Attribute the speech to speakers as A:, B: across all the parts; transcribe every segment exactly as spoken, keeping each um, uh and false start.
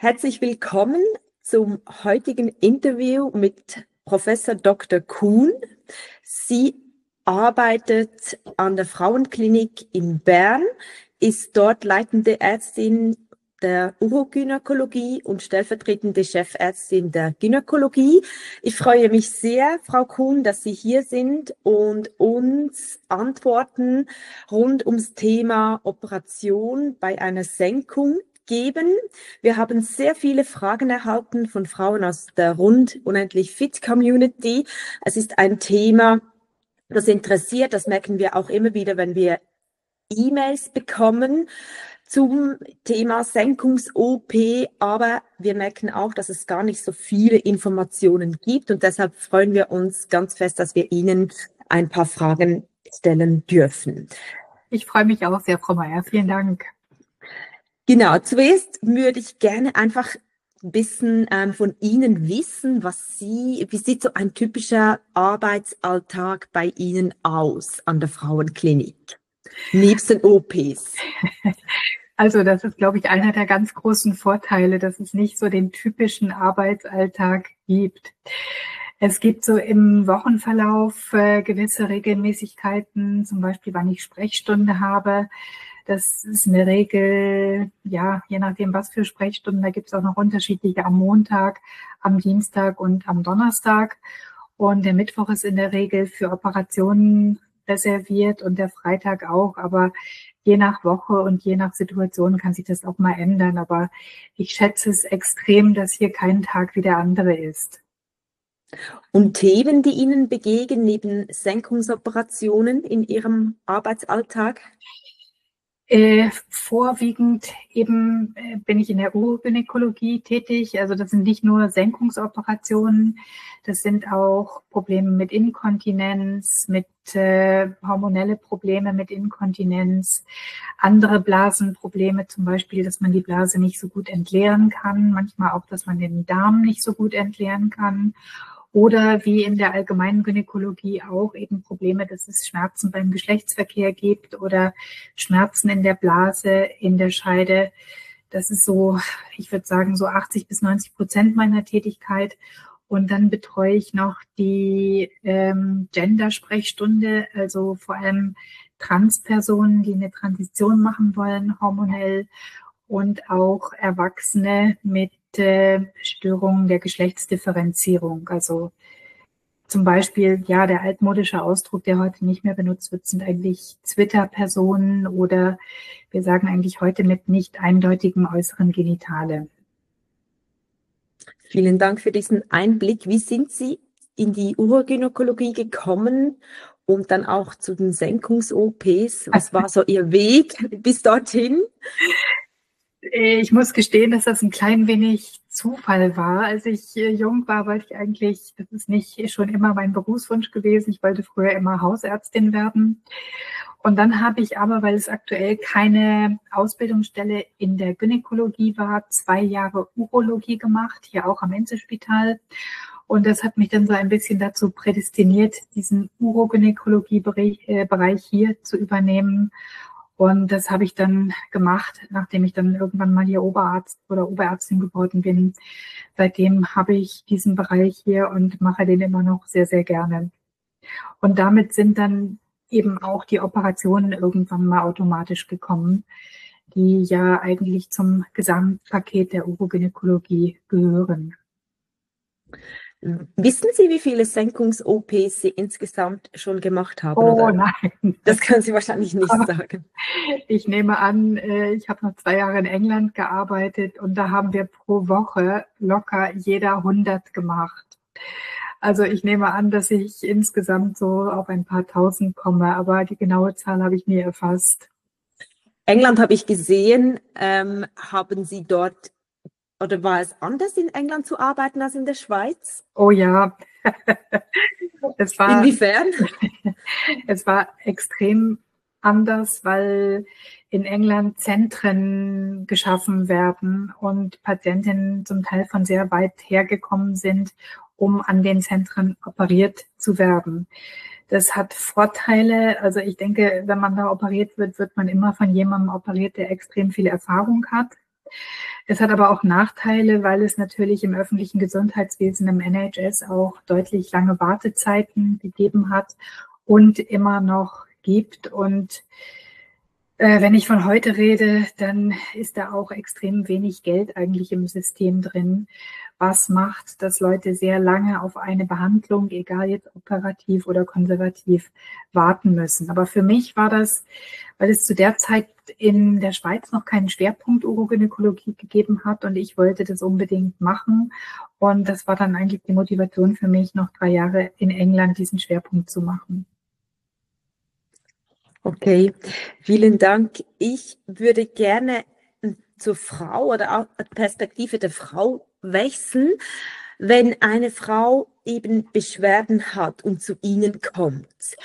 A: Herzlich willkommen zum heutigen Interview mit Professor Doktor Kuhn. Sie arbeitet an der Frauenklinik in Bern, ist dort leitende Ärztin der Urogynäkologie und stellvertretende Chefärztin der Gynäkologie. Ich freue mich sehr, Frau Kuhn, dass Sie hier sind und uns Antworten rund ums Thema Operation bei einer Senkung geben. Wir haben sehr viele Fragen erhalten von Frauen aus der Rund Unendlich Fit Community. Es ist ein Thema, das interessiert, das merken wir auch immer wieder, wenn wir E-Mails bekommen zum Thema Senkungs-O P, aber wir merken auch, dass es gar nicht so viele Informationen gibt und deshalb freuen wir uns ganz fest, dass wir Ihnen ein paar Fragen stellen dürfen.
B: Ich freue mich auch sehr, Frau Meier. Vielen Dank.
A: Genau, zuerst würde ich gerne einfach ein bisschen ähm, von Ihnen wissen, was Sie, wie sieht so ein typischer Arbeitsalltag bei Ihnen aus an der Frauenklinik, nebst den O Ps?
B: Also das ist, glaube ich, einer der ganz großen Vorteile, dass es nicht so den typischen Arbeitsalltag gibt. Es gibt so im Wochenverlauf äh, gewisse Regelmäßigkeiten, zum Beispiel, wann ich Sprechstunde habe. Das ist eine Regel, ja, je nachdem, was für Sprechstunden. Da gibt es auch noch unterschiedliche am Montag, am Dienstag und am Donnerstag. Und der Mittwoch ist in der Regel für Operationen reserviert und der Freitag auch. Aber je nach Woche und je nach Situation kann sich das auch mal ändern. Aber ich schätze es extrem, dass hier kein Tag wie der andere ist.
A: Und Themen, die Ihnen begegnen neben Senkungsoperationen in Ihrem Arbeitsalltag?
B: Äh, vorwiegend eben äh, bin ich in der Urogynäkologie tätig. Also das sind nicht nur Senkungsoperationen, das sind auch Probleme mit Inkontinenz, mit äh, hormonelle Probleme mit Inkontinenz, andere Blasenprobleme, zum Beispiel, dass man die Blase nicht so gut entleeren kann, manchmal auch, dass man den Darm nicht so gut entleeren kann. Oder wie in der allgemeinen Gynäkologie auch eben Probleme, dass es Schmerzen beim Geschlechtsverkehr gibt oder Schmerzen in der Blase, in der Scheide. Das ist so, ich würde sagen, so achtzig bis neunzig Prozent meiner Tätigkeit. Und dann betreue ich noch die ähm, Gender-Sprechstunde, also vor allem Transpersonen, die eine Transition machen wollen, hormonell, und auch Erwachsene mit äh, Störungen der Geschlechtsdifferenzierung. Also zum Beispiel, ja, der altmodische Ausdruck, der heute nicht mehr benutzt wird, sind eigentlich Twitter-Personen oder wir sagen eigentlich heute mit nicht eindeutigen äußeren Genitale.
A: Vielen Dank für diesen Einblick. Wie sind Sie in die Urogynäkologie gekommen und dann auch zu den Senkungs-O Ps? Was war so Ihr Weg bis dorthin?
B: Ich muss gestehen, dass das ein klein wenig Zufall war. Als ich jung war, wollte ich eigentlich, das ist nicht schon immer mein Berufswunsch gewesen, ich wollte früher immer Hausärztin werden. Und dann habe ich aber, weil es aktuell keine Ausbildungsstelle in der Gynäkologie war, zwei Jahre Urologie gemacht, hier auch am Inselspital. Und das hat mich dann so ein bisschen dazu prädestiniert, diesen Urogynäkologie-Bereich hier zu übernehmen. Und das habe ich dann gemacht, nachdem ich dann irgendwann mal hier Oberarzt oder Oberärztin geworden bin. Seitdem habe ich diesen Bereich hier und mache den immer noch sehr, sehr gerne. Und damit sind dann eben auch die Operationen irgendwann mal automatisch gekommen, die ja eigentlich zum Gesamtpaket der Urogynäkologie gehören.
A: Wissen Sie, wie viele Senkungs-O Ps Sie insgesamt schon gemacht haben?
B: Oh
A: oder?
B: nein.
A: Das können Sie wahrscheinlich nicht
B: Aber
A: sagen.
B: ich nehme an, ich habe noch zwei Jahre in England gearbeitet und da haben wir pro Woche locker jeder hundert gemacht. Also ich nehme an, dass ich insgesamt so auf ein paar Tausend komme, aber die genaue Zahl habe ich nie erfasst.
A: England habe ich gesehen. Ähm, haben Sie dort, oder war es anders in England zu arbeiten als in der Schweiz?
B: Oh ja, es war,
A: Inwiefern?
B: Es war extrem anders, weil in England Zentren geschaffen werden und Patientinnen zum Teil von sehr weit hergekommen sind, um an den Zentren operiert zu werden. Das hat Vorteile. Also ich denke, wenn man da operiert wird, wird man immer von jemandem operiert, der extrem viel Erfahrung hat. Es hat aber auch Nachteile, weil es natürlich im öffentlichen Gesundheitswesen, im N H S auch deutlich lange Wartezeiten gegeben hat und immer noch gibt. Und äh, wenn ich von heute rede, dann ist da auch extrem wenig Geld eigentlich im System drin, was macht, dass Leute sehr lange auf eine Behandlung, egal jetzt operativ oder konservativ, warten müssen. Aber für mich war das, weil es zu der Zeit in der Schweiz noch keinen Schwerpunkt Urogynäkologie gegeben hat und ich wollte das unbedingt machen. Und das war dann eigentlich die Motivation für mich, noch drei Jahre in England diesen Schwerpunkt zu machen.
A: Okay, vielen Dank. Ich würde gerne zur Frau oder auch Perspektive der Frau wechseln. Wenn eine Frau eben Beschwerden hat und zu Ihnen kommt,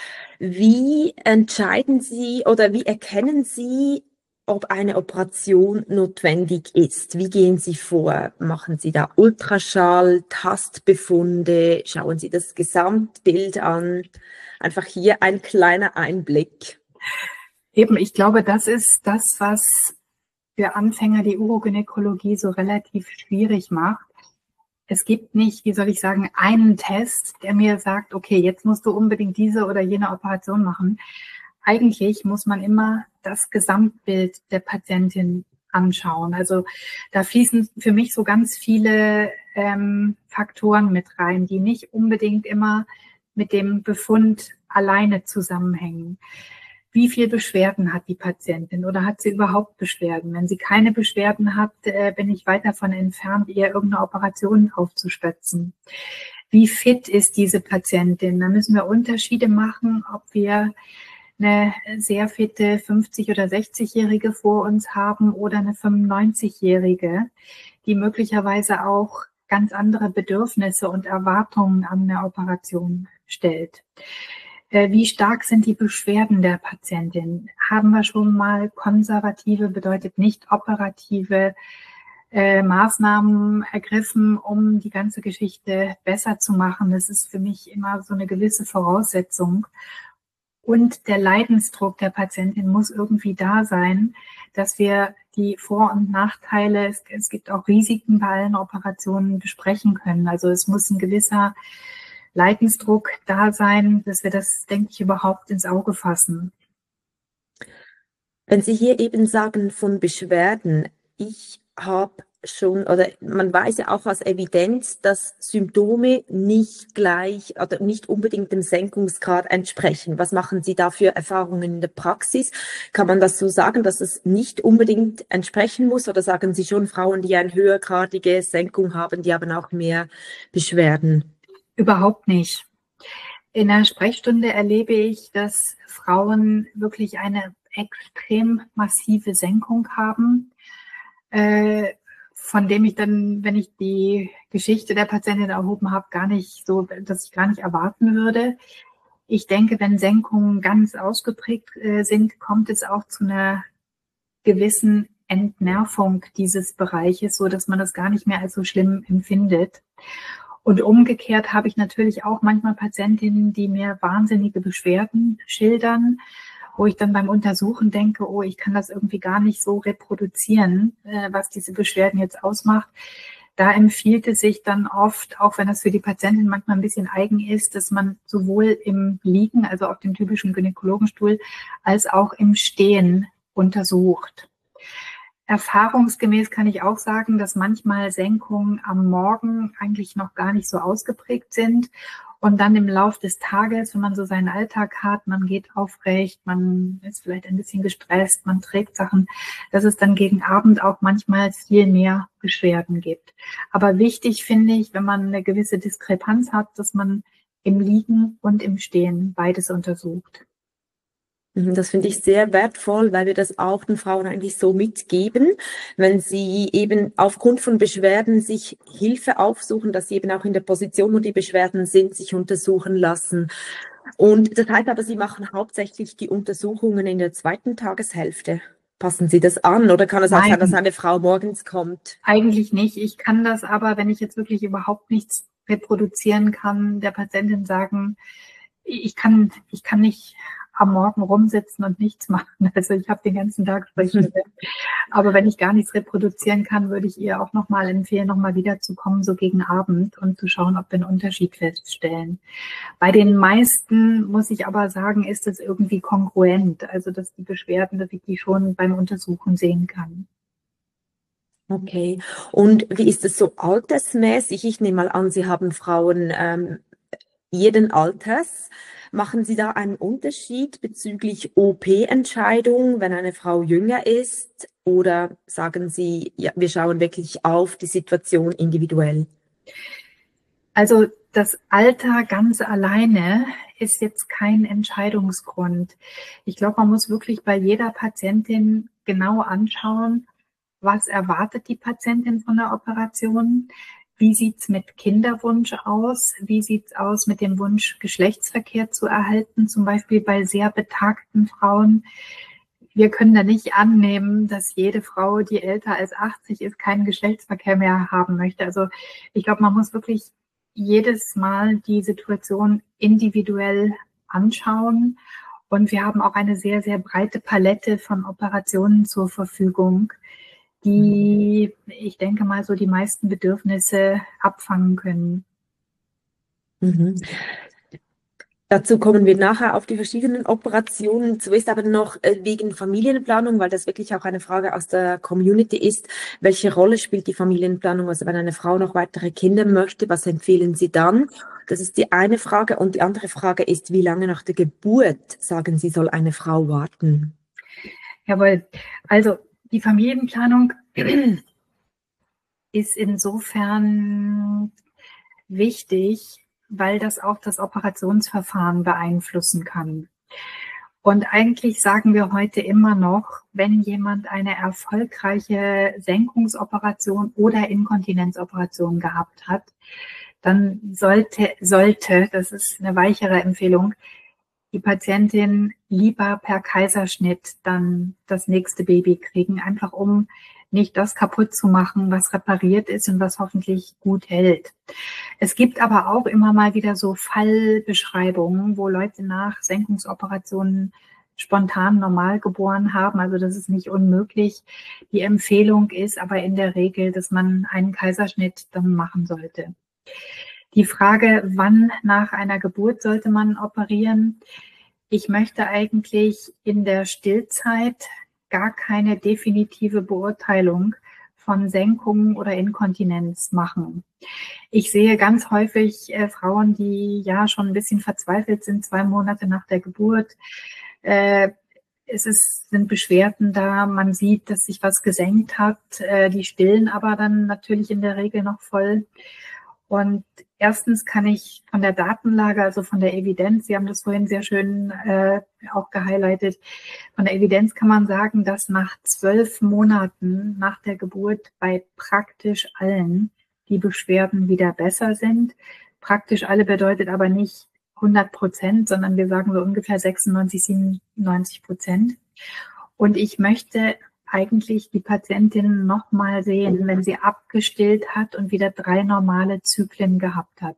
A: wie entscheiden Sie oder wie erkennen Sie, ob eine Operation notwendig ist? Wie gehen Sie vor? Machen Sie da Ultraschall, Tastbefunde? Schauen Sie das Gesamtbild an? Einfach hier ein kleiner Einblick.
B: Eben, ich glaube, das ist das, was für Anfänger die Urogynäkologie so relativ schwierig macht. Es gibt nicht, wie soll ich sagen, einen Test, der mir sagt, okay, jetzt musst du unbedingt diese oder jene Operation machen. Eigentlich muss man immer das Gesamtbild der Patientin anschauen. Also da fließen für mich so ganz viele ähm, Faktoren mit rein, die nicht unbedingt immer mit dem Befund alleine zusammenhängen. Wie viel Beschwerden hat die Patientin oder hat sie überhaupt Beschwerden? Wenn sie keine Beschwerden hat, äh, bin ich weit davon entfernt, ihr irgendeine Operation aufzuschwätzen. Wie fit ist diese Patientin? Da müssen wir Unterschiede machen, ob wir eine sehr fitte fünfzig- oder sechzigjährige vor uns haben oder eine fünfundneunzigjährige, die möglicherweise auch ganz andere Bedürfnisse und Erwartungen an eine Operation stellt. Wie stark sind die Beschwerden der Patientin? Haben wir schon mal konservative, bedeutet nicht operative äh, Maßnahmen ergriffen, um die ganze Geschichte besser zu machen? Das ist für mich immer so eine gewisse Voraussetzung. Und der Leidensdruck der Patientin muss irgendwie da sein, dass wir die Vor- und Nachteile, es, es gibt auch Risiken bei allen Operationen, besprechen können. Also es muss ein gewisser Leidensdruck da sein, dass wir das, denke ich, überhaupt ins Auge fassen.
A: Wenn Sie hier eben sagen von Beschwerden, ich habe schon, oder man weiß ja auch aus Evidenz, dass Symptome nicht gleich oder nicht unbedingt dem Senkungsgrad entsprechen. Was machen Sie da für Erfahrungen in der Praxis? Kann man das so sagen, dass es nicht unbedingt entsprechen muss? Oder sagen Sie schon, Frauen, die eine höhergradige Senkung haben, die haben auch mehr Beschwerden?
B: Überhaupt nicht. In der Sprechstunde erlebe ich, dass Frauen wirklich eine extrem massive Senkung haben, äh, von dem ich dann, wenn ich die Geschichte der Patientin erhoben habe, gar nicht so, dass ich gar nicht erwarten würde. Ich denke, wenn Senkungen ganz ausgeprägt äh, sind, kommt es auch zu einer gewissen Entnervung dieses Bereiches, so dass man das gar nicht mehr als so schlimm empfindet. Und umgekehrt habe ich natürlich auch manchmal Patientinnen, die mir wahnsinnige Beschwerden schildern, wo ich dann beim Untersuchen denke, oh, ich kann das irgendwie gar nicht so reproduzieren, was diese Beschwerden jetzt ausmacht. Da empfiehlt es sich dann oft, auch wenn das für die Patientin manchmal ein bisschen eigen ist, dass man sowohl im Liegen, also auf dem typischen Gynäkologenstuhl, als auch im Stehen untersucht. Erfahrungsgemäß kann ich auch sagen, dass manchmal Senkungen am Morgen eigentlich noch gar nicht so ausgeprägt sind und dann im Lauf des Tages, wenn man so seinen Alltag hat, man geht aufrecht, man ist vielleicht ein bisschen gestresst, man trägt Sachen, dass es dann gegen Abend auch manchmal viel mehr Beschwerden gibt. Aber wichtig finde ich, wenn man eine gewisse Diskrepanz hat, dass man im Liegen und im Stehen beides untersucht.
A: Das finde ich sehr wertvoll, weil wir das auch den Frauen eigentlich so mitgeben, wenn sie eben aufgrund von Beschwerden sich Hilfe aufsuchen, dass sie eben auch in der Position, wo die Beschwerden sind, sich untersuchen lassen. Und das heißt aber, Sie machen hauptsächlich die Untersuchungen in der zweiten Tageshälfte. Passen Sie das an oder kann es auch sein, dass eine Frau morgens kommt?
B: Eigentlich nicht. Ich kann das aber, wenn ich jetzt wirklich überhaupt nichts reproduzieren kann, der Patientin sagen, ich kann, ich kann nicht am Morgen rumsitzen und nichts machen. Also ich habe den ganzen Tag Sprechstunde. Aber wenn ich gar nichts reproduzieren kann, würde ich ihr auch nochmal empfehlen, nochmal wiederzukommen, so gegen Abend und zu schauen, ob wir einen Unterschied feststellen. Bei den meisten, muss ich aber sagen, ist es irgendwie kongruent. Also dass die Beschwerden, dass ich die schon beim Untersuchen sehen kann.
A: Okay. Und wie ist es so altersmäßig? Ich nehme mal an, Sie haben Frauen ähm, jeden Alters. Machen Sie da einen Unterschied bezüglich O P-Entscheidung, wenn eine Frau jünger ist? Oder sagen Sie, ja, wir schauen wirklich auf die Situation individuell?
B: Also das Alter ganz alleine ist jetzt kein Entscheidungsgrund. Ich glaube, man muss wirklich bei jeder Patientin genau anschauen, was erwartet die Patientin von der Operation? Wie sieht's mit Kinderwunsch aus? Wie sieht's aus mit dem Wunsch, Geschlechtsverkehr zu erhalten? Zum Beispiel bei sehr betagten Frauen. Wir können da nicht annehmen, dass jede Frau, die älter als achtzig ist, keinen Geschlechtsverkehr mehr haben möchte. Also ich glaube, man muss wirklich jedes Mal die Situation individuell anschauen. Und wir haben auch eine sehr, sehr breite Palette von Operationen zur Verfügung, die, ich denke mal, so die meisten Bedürfnisse abfangen können.
A: Mhm. Dazu kommen wir nachher auf die verschiedenen Operationen. Zuerst aber noch äh, wegen Familienplanung, weil das wirklich auch eine Frage aus der Community ist. Welche Rolle spielt die Familienplanung? Also wenn eine Frau noch weitere Kinder möchte, was empfehlen Sie dann? Das ist die eine Frage. Und die andere Frage ist, wie lange nach der Geburt, sagen Sie, soll eine Frau warten?
B: Jawohl. Also die Familienplanung ist insofern wichtig, weil das auch das Operationsverfahren beeinflussen kann. Und eigentlich sagen wir heute immer noch, wenn jemand eine erfolgreiche Senkungsoperation oder Inkontinenzoperation gehabt hat, dann sollte, sollte, das ist eine weichere Empfehlung, die Patientin lieber per Kaiserschnitt dann das nächste Baby kriegen, einfach um nicht das kaputt zu machen, was repariert ist und was hoffentlich gut hält. Es gibt aber auch immer mal wieder so Fallbeschreibungen, wo Leute nach Senkungsoperationen spontan normal geboren haben. Also das ist nicht unmöglich. Die Empfehlung ist aber in der Regel, dass man einen Kaiserschnitt dann machen sollte. Die Frage, wann nach einer Geburt sollte man operieren? Ich möchte eigentlich in der Stillzeit gar keine definitive Beurteilung von Senkungen oder Inkontinenz machen. Ich sehe ganz häufig äh, Frauen, die ja schon ein bisschen verzweifelt sind, zwei Monate nach der Geburt. Äh, es ist, sind Beschwerden da, man sieht, dass sich was gesenkt hat, äh, die stillen aber dann natürlich in der Regel noch voll. Und erstens kann ich von der Datenlage, also von der Evidenz, Sie haben das vorhin sehr schön äh, auch gehighlightet, von der Evidenz kann man sagen, dass nach zwölf Monaten nach der Geburt bei praktisch allen die Beschwerden wieder besser sind. Praktisch alle bedeutet aber nicht hundert Prozent, sondern wir sagen so ungefähr sechsundneunzig, siebenundneunzig Prozent. Und ich möchte eigentlich die Patientin nochmal sehen, wenn sie abgestillt hat und wieder drei normale Zyklen gehabt hat.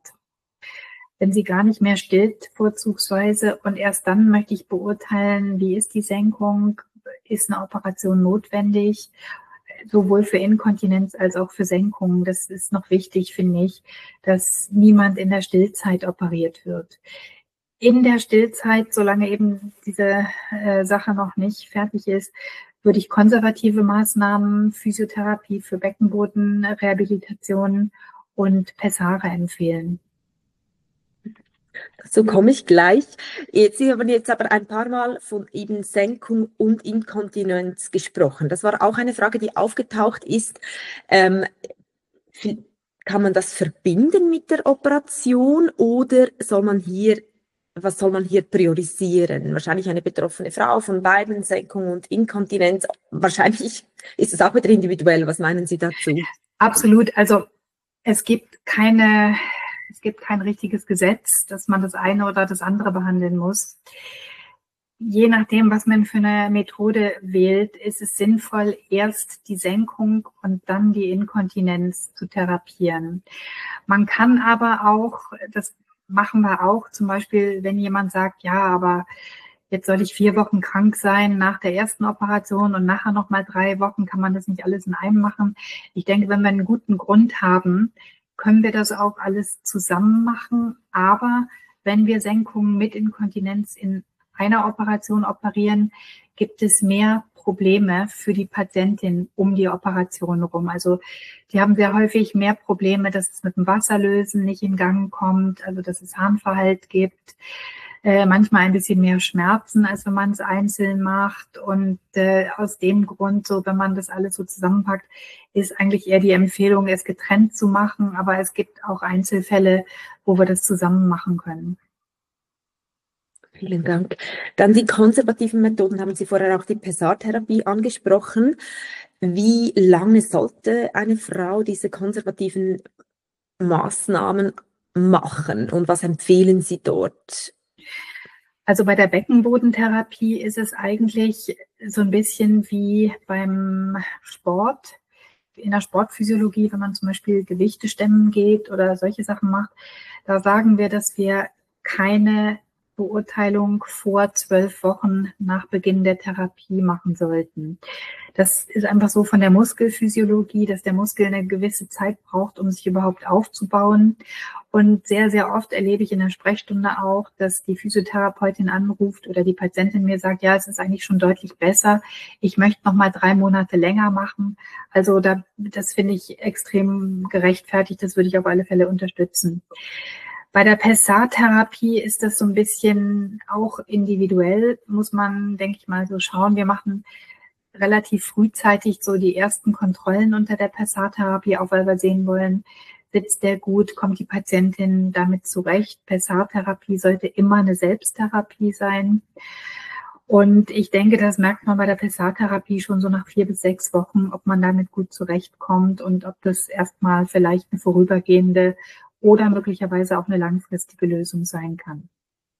B: Wenn sie gar nicht mehr stillt, vorzugsweise, und erst dann möchte ich beurteilen, wie ist die Senkung, ist eine Operation notwendig, sowohl für Inkontinenz als auch für Senkung. Das ist noch wichtig, finde ich, dass niemand in der Stillzeit operiert wird. In der Stillzeit, solange eben diese äh, Sache noch nicht fertig ist, würde ich konservative Maßnahmen, Physiotherapie für Beckenboden, Rehabilitation und Pessare empfehlen.
A: So komme ich gleich. Jetzt, Sie haben jetzt aber ein paar Mal von eben Senkung und Inkontinenz gesprochen. Das war auch eine Frage, die aufgetaucht ist. Ähm, kann man das verbinden mit der Operation oder soll man hier, was soll man hier priorisieren? Wahrscheinlich eine betroffene Frau von beiden, Senkung und Inkontinenz. Wahrscheinlich ist es auch wieder individuell. Was meinen Sie dazu?
B: Absolut. Also es gibt keine Es gibt kein richtiges Gesetz, dass man das eine oder das andere behandeln muss. Je nachdem, was man für eine Methode wählt, ist es sinnvoll, erst die Senkung und dann die Inkontinenz zu therapieren. Man kann aber auch, das machen wir auch, zum Beispiel, wenn jemand sagt, ja, aber jetzt soll ich vier Wochen krank sein nach der ersten Operation und nachher nochmal drei Wochen, kann man das nicht alles in einem machen. Ich denke, wenn wir einen guten Grund haben, können wir das auch alles zusammen machen. Aber wenn wir Senkungen mit Inkontinenz in einer Operation operieren, gibt es mehr Probleme für die Patientin um die Operation rum. Also die haben sehr häufig mehr Probleme, dass es mit dem Wasserlösen nicht in Gang kommt, also dass es Harnverhalt gibt, äh, manchmal ein bisschen mehr Schmerzen, als wenn man es einzeln macht. Und äh, aus dem Grund, so wenn man das alles so zusammenpackt, ist eigentlich eher die Empfehlung, es getrennt zu machen. Aber es gibt auch Einzelfälle, wo wir das zusammen machen können.
A: Vielen Dank. Dann die konservativen Methoden, haben Sie vorher auch die Pessartherapie angesprochen. Wie lange sollte eine Frau diese konservativen Maßnahmen machen und was empfehlen Sie dort?
B: Also bei der Beckenbodentherapie ist es eigentlich so ein bisschen wie beim Sport. In der Sportphysiologie, wenn man zum Beispiel Gewichte stemmen geht oder solche Sachen macht, da sagen wir, dass wir keine Beurteilung vor zwölf Wochen nach Beginn der Therapie machen sollten. Das ist einfach so von der Muskelphysiologie, dass der Muskel eine gewisse Zeit braucht, um sich überhaupt aufzubauen. Und sehr, sehr oft erlebe ich in der Sprechstunde auch, dass die Physiotherapeutin anruft oder die Patientin mir sagt, ja, es ist eigentlich schon deutlich besser. Ich möchte noch mal drei Monate länger machen. Also da, das finde ich extrem gerechtfertigt. Das würde ich auf alle Fälle unterstützen. Bei der Pessartherapie ist das so ein bisschen auch individuell, muss man, denke ich mal, so schauen. Wir machen relativ frühzeitig so die ersten Kontrollen unter der Pessartherapie, auch weil wir sehen wollen, sitzt der gut, kommt die Patientin damit zurecht. Pessartherapie sollte immer eine Selbsttherapie sein. Und ich denke, das merkt man bei der Pessartherapie schon so nach vier bis sechs Wochen, ob man damit gut zurechtkommt und ob das erstmal vielleicht eine vorübergehende oder möglicherweise auch eine langfristige Lösung sein kann.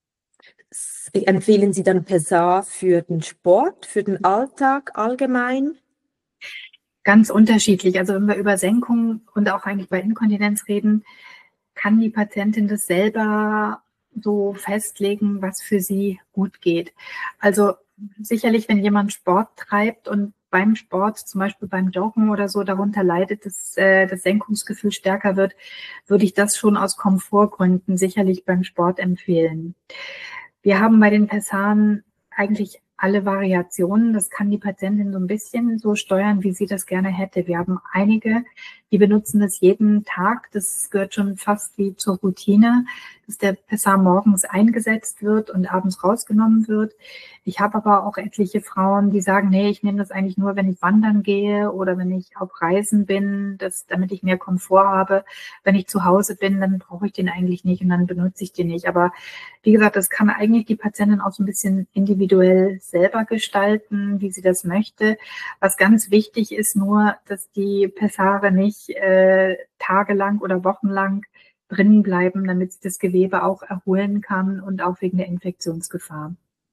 A: Empfehlen Sie dann Pessar für den Sport, für den Alltag allgemein?
B: Ganz unterschiedlich. Also wenn wir über Senkung und auch eigentlich bei Inkontinenz reden, kann die Patientin das selber so festlegen, was für sie gut geht. Also sicherlich, wenn jemand Sport treibt und beim Sport, zum Beispiel beim Joggen oder so, darunter leidet, dass äh, das Senkungsgefühl stärker wird, würde ich das schon aus Komfortgründen sicherlich beim Sport empfehlen. Wir haben bei den Pessaren eigentlich alle Variationen. Das kann die Patientin so ein bisschen so steuern, wie sie das gerne hätte. Wir haben einige, die benutzen das jeden Tag. Das gehört schon fast wie zur Routine, dass der Pessar morgens eingesetzt wird und abends rausgenommen wird. Ich habe aber auch etliche Frauen, die sagen, nee, ich nehme das eigentlich nur, wenn ich wandern gehe oder wenn ich auf Reisen bin, das, damit ich mehr Komfort habe. Wenn ich zu Hause bin, dann brauche ich den eigentlich nicht und dann benutze ich den nicht. Aber wie gesagt, das kann eigentlich die Patientin auch so ein bisschen individuell selber gestalten, wie sie das möchte. Was ganz wichtig ist nur, dass die Pessare nicht äh, tagelang oder wochenlang drinnen bleiben, damit sich das Gewebe auch erholen kann und auch wegen der Infektionsgefahr.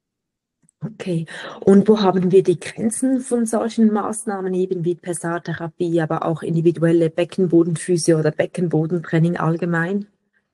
A: Okay. Und wo haben wir die Grenzen von solchen Maßnahmen, eben wie Pessartherapie, aber auch individuelle Beckenbodenphysio oder Beckenbodentraining allgemein?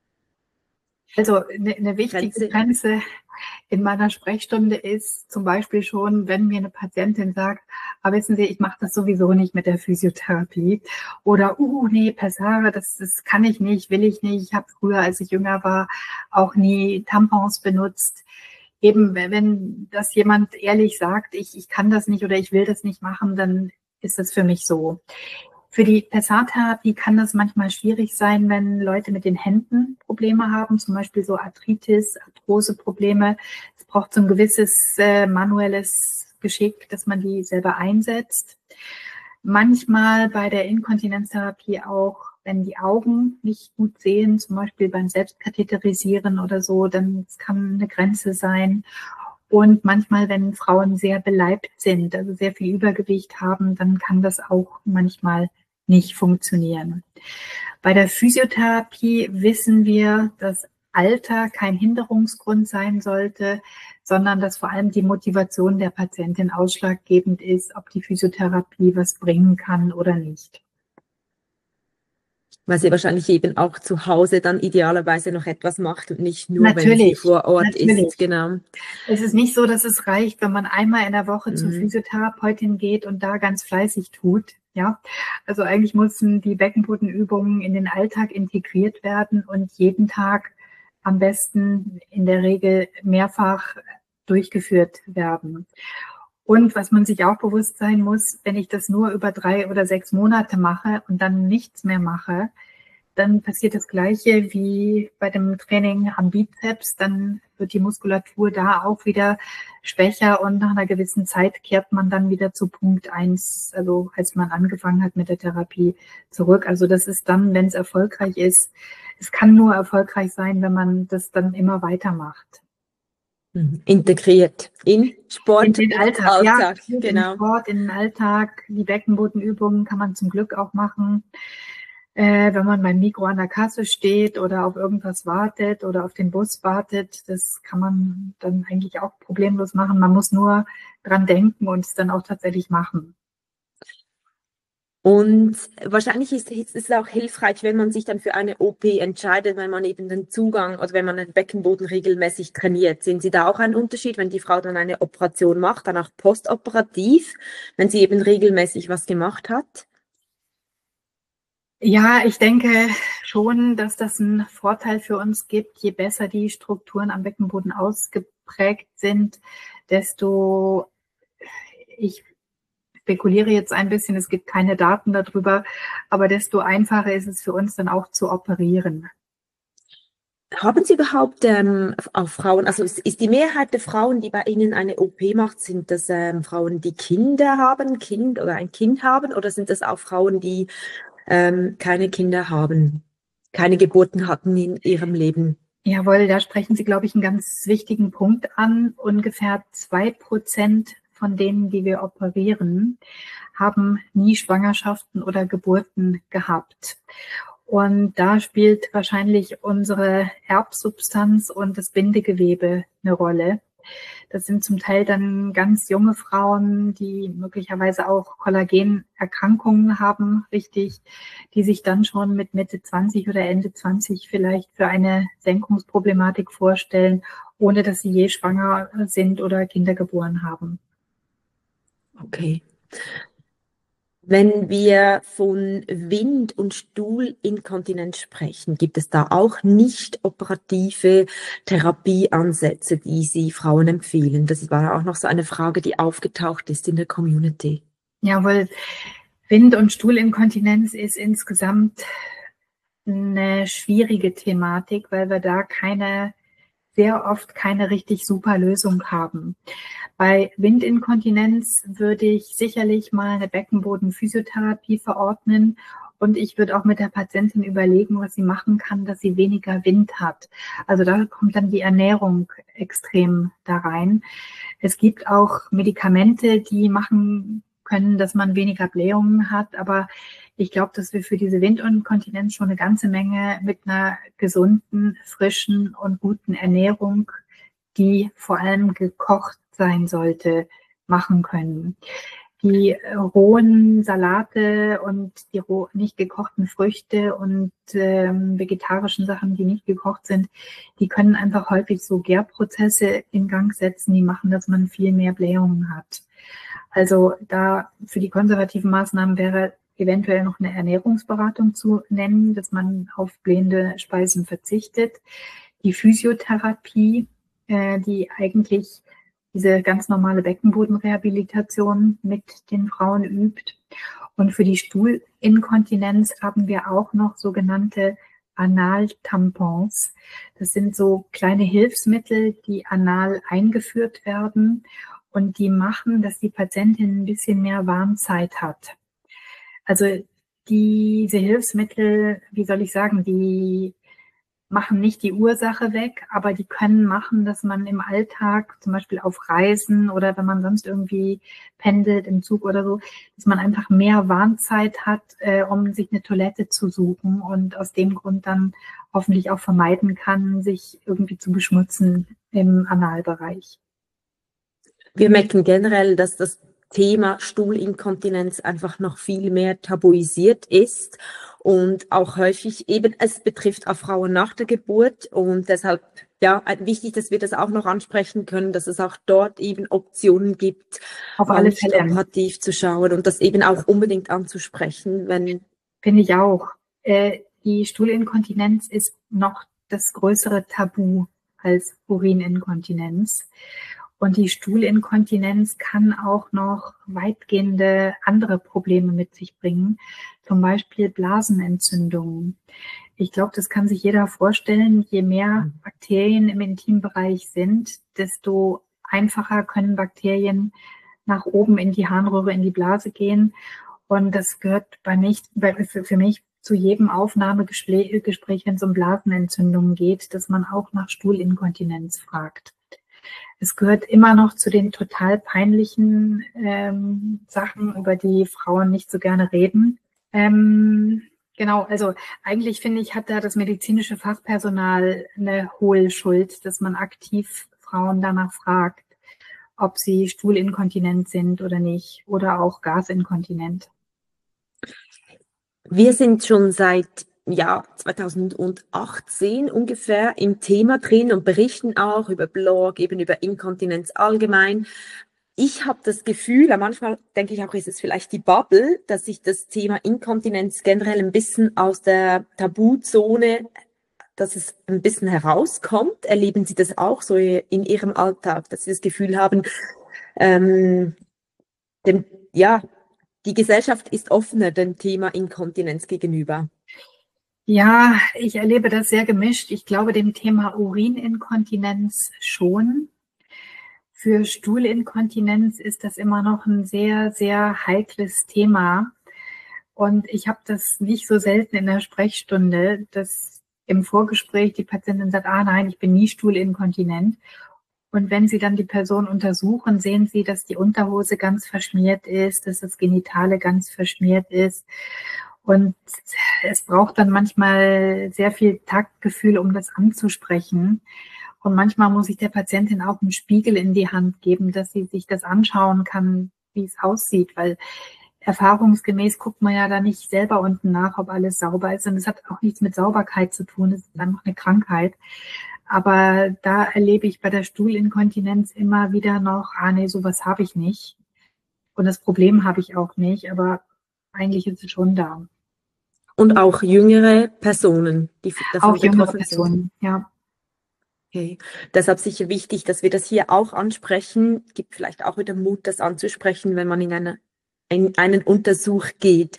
B: Also eine, eine wichtige Grenze in meiner Sprechstunde ist zum Beispiel schon, wenn mir eine Patientin sagt, aber wissen Sie, ich mache das sowieso nicht mit der Physiotherapie oder, uh, nee, Pessare, das, das kann ich nicht, will ich nicht. Ich habe früher, als ich jünger war, auch nie Tampons benutzt. Eben, wenn das jemand ehrlich sagt, ich, ich kann das nicht oder ich will das nicht machen, dann ist das für mich so. Für die Pessartherapie kann das manchmal schwierig sein, wenn Leute mit den Händen Probleme haben, zum Beispiel so Arthritis, Arthroseprobleme. Es braucht so ein gewisses äh, manuelles Geschick, dass man die selber einsetzt. Manchmal bei der Inkontinenztherapie auch, wenn die Augen nicht gut sehen, zum Beispiel beim Selbstkatheterisieren oder so, dann kann eine Grenze sein. Und manchmal, wenn Frauen sehr beleibt sind, also sehr viel Übergewicht haben, dann kann das auch manchmal nicht funktionieren. Bei der Physiotherapie wissen wir, dass Alter kein Hinderungsgrund sein sollte, sondern dass vor allem die Motivation der Patientin ausschlaggebend ist, ob die Physiotherapie was bringen kann oder nicht.
A: Weil sie wahrscheinlich eben auch zu Hause dann idealerweise noch etwas macht und nicht nur, wenn sie
B: Natürlich,
A: vor Ort
B: natürlich.
A: ist. Genau.
B: Es ist nicht so, dass es reicht, wenn man einmal in der Woche zur
A: Mhm.
B: Physiotherapeutin geht und da ganz fleißig tut. Ja, also eigentlich müssen die Beckenbodenübungen in den Alltag integriert werden und jeden Tag am besten in der Regel mehrfach durchgeführt werden. Und was man sich auch bewusst sein muss, wenn ich das nur über drei oder sechs Monate mache und dann nichts mehr mache, dann passiert das Gleiche wie bei dem Training am Bizeps. Dann wird die Muskulatur da auch wieder schwächer und nach einer gewissen Zeit kehrt man dann wieder zu Punkt eins, also als man angefangen hat mit der Therapie, zurück. Also das ist dann, wenn es erfolgreich ist, es kann nur erfolgreich sein, wenn man das dann immer weitermacht.
A: Integriert in Sport
B: in den
A: und
B: Alltag,
A: Alltag.
B: Ja, in
A: Genau.
B: Sport, in den Alltag. Die Beckenbodenübungen kann man zum Glück auch machen, äh, wenn man beim Mikro an der Kasse steht oder auf irgendwas wartet oder auf den Bus wartet. Das kann man dann eigentlich auch problemlos machen. Man muss nur dran denken und es dann auch tatsächlich machen.
A: Und wahrscheinlich ist, ist es auch hilfreich, wenn man sich dann für eine O P entscheidet, wenn man eben den Zugang oder wenn man den Beckenboden regelmäßig trainiert. Sehen Sie da auch einen Unterschied, wenn die Frau dann eine Operation macht, dann auch postoperativ, wenn sie eben regelmäßig was gemacht hat?
B: Ja, ich denke schon, dass das einen Vorteil für uns gibt. Je besser die Strukturen am Beckenboden ausgeprägt sind, desto, ich spekuliere jetzt ein bisschen, es gibt keine Daten darüber, aber desto einfacher ist es für uns dann auch zu operieren.
A: Haben Sie überhaupt ähm, auch Frauen, also ist, ist die Mehrheit der Frauen, die bei Ihnen eine O P macht, sind das ähm, Frauen, die Kinder haben, Kind oder ein Kind haben, oder sind das auch Frauen, die ähm, keine Kinder haben, keine Geburten hatten in ihrem Leben?
B: Jawohl, da sprechen Sie, glaube ich, einen ganz wichtigen Punkt an. Ungefähr zwei Prozent von denen, die wir operieren, haben nie Schwangerschaften oder Geburten gehabt. Und da spielt wahrscheinlich unsere Erbsubstanz und das Bindegewebe eine Rolle. Das sind zum Teil dann ganz junge Frauen, die möglicherweise auch Kollagenerkrankungen haben, richtig, die sich dann schon mit Mitte zwanzig oder Ende zwanzig vielleicht für eine Senkungsproblematik vorstellen, ohne dass sie je schwanger sind oder Kinder geboren haben.
A: Okay. Wenn wir von Wind- und Stuhlinkontinenz sprechen, gibt es da auch nicht operative Therapieansätze, die Sie Frauen empfehlen? Das war auch noch so eine Frage, die aufgetaucht ist in der Community.
B: Jawohl, Wind- und Stuhlinkontinenz ist insgesamt eine schwierige Thematik, weil wir da keine, sehr oft keine richtig super Lösung haben. Bei Windinkontinenz würde ich sicherlich mal eine Beckenbodenphysiotherapie verordnen und ich würde auch mit der Patientin überlegen, was sie machen kann, dass sie weniger Wind hat. Also da kommt dann die Ernährung extrem da rein. Es gibt auch Medikamente, die machen können, dass man weniger Blähungen hat, aber ich glaube, dass wir für diese Windinkontinenz schon eine ganze Menge mit einer gesunden, frischen und guten Ernährung, die vor allem gekocht sein sollte, machen können. Die äh, rohen Salate und die roh, nicht gekochten Früchte und ähm, vegetarischen Sachen, die nicht gekocht sind, die können einfach häufig so Gärprozesse in Gang setzen, die machen, dass man viel mehr Blähungen hat. Also da für die konservativen Maßnahmen wäre eventuell noch eine Ernährungsberatung zu nennen, dass man auf blähende Speisen verzichtet. Die Physiotherapie, äh, die eigentlich diese ganz normale Beckenbodenrehabilitation mit den Frauen übt. Und für die Stuhlinkontinenz haben wir auch noch sogenannte Analtampons. Das sind so kleine Hilfsmittel, die anal eingeführt werden und die machen, dass die Patientin ein bisschen mehr Warmzeit hat. Also diese Hilfsmittel, wie soll ich sagen, die machen nicht die Ursache weg, aber die können machen, dass man im Alltag, zum Beispiel auf Reisen oder wenn man sonst irgendwie pendelt im Zug oder so, dass man einfach mehr Warnzeit hat, äh, um sich eine Toilette zu suchen und aus dem Grund dann hoffentlich auch vermeiden kann, sich irgendwie zu beschmutzen im Analbereich.
A: Wir merken generell, dass das Thema Stuhlinkontinenz einfach noch viel mehr tabuisiert ist und auch häufig eben, es betrifft auch Frauen nach der Geburt und deshalb ja wichtig, dass wir das auch noch ansprechen können, dass es auch dort eben Optionen gibt,
B: Auf
A: mal
B: alle
A: nicht
B: Fälle.
A: operativ zu schauen und das eben auch unbedingt anzusprechen, wenn...
B: Finde ich auch. Äh, die Stuhlinkontinenz ist noch das größere Tabu als Urininkontinenz. Und die Stuhlinkontinenz kann auch noch weitgehende andere Probleme mit sich bringen, zum Beispiel Blasenentzündungen. Ich glaube, das kann sich jeder vorstellen. Je mehr Bakterien im Intimbereich sind, desto einfacher können Bakterien nach oben in die Harnröhre, in die Blase gehen. Und das gehört bei nicht, bei, für, für mich zu jedem Aufnahmegespräch, wenn es um Blasenentzündungen geht, dass man auch nach Stuhlinkontinenz fragt. Es gehört immer noch zu den total peinlichen ähm, Sachen, über die Frauen nicht so gerne reden. Ähm, genau, also eigentlich finde ich, hat da das medizinische Fachpersonal eine hohe Schuld, dass man aktiv Frauen danach fragt, ob sie stuhlinkontinent sind oder nicht oder auch gasinkontinent.
A: Wir sind schon seit ja, zweitausendachtzehn ungefähr im Thema drin und berichten auch über Blog, eben über Inkontinenz allgemein. Ich habe das Gefühl, manchmal denke ich auch, ist es vielleicht die Bubble, dass sich das Thema Inkontinenz generell ein bisschen aus der Tabuzone, dass es ein bisschen herauskommt. Erleben Sie das auch so in Ihrem Alltag, dass Sie das Gefühl haben, ähm, dem, ja, die Gesellschaft ist offener dem Thema Inkontinenz gegenüber?
B: Ja, ich erlebe das sehr gemischt. Ich glaube, dem Thema Urininkontinenz schon. Für Stuhlinkontinenz ist das immer noch ein sehr, sehr heikles Thema. Und ich habe das nicht so selten in der Sprechstunde, dass im Vorgespräch die Patientin sagt, ah nein, ich bin nie stuhlinkontinent. Und wenn Sie dann die Person untersuchen, sehen Sie, dass die Unterhose ganz verschmiert ist, dass das Genitale ganz verschmiert ist. Und es braucht dann manchmal sehr viel Taktgefühl, um das anzusprechen. Und manchmal muss ich der Patientin auch einen Spiegel in die Hand geben, dass sie sich das anschauen kann, wie es aussieht. Weil erfahrungsgemäß guckt man ja da nicht selber unten nach, ob alles sauber ist. Und es hat auch nichts mit Sauberkeit zu tun. Es ist einfach eine Krankheit. Aber da erlebe ich bei der Stuhlinkontinenz immer wieder noch, ah nee, sowas habe ich nicht. Und das Problem habe ich auch nicht, aber eigentlich ist es schon da.
A: Und auch jüngere Personen, die davon
B: auch jüngere
A: betroffen
B: Personen,
A: sind.
B: Ja.
A: Okay. Deshalb sicher wichtig, dass wir das hier auch ansprechen. Gibt vielleicht auch wieder Mut, das anzusprechen, wenn man in, eine, in einen Untersuch geht.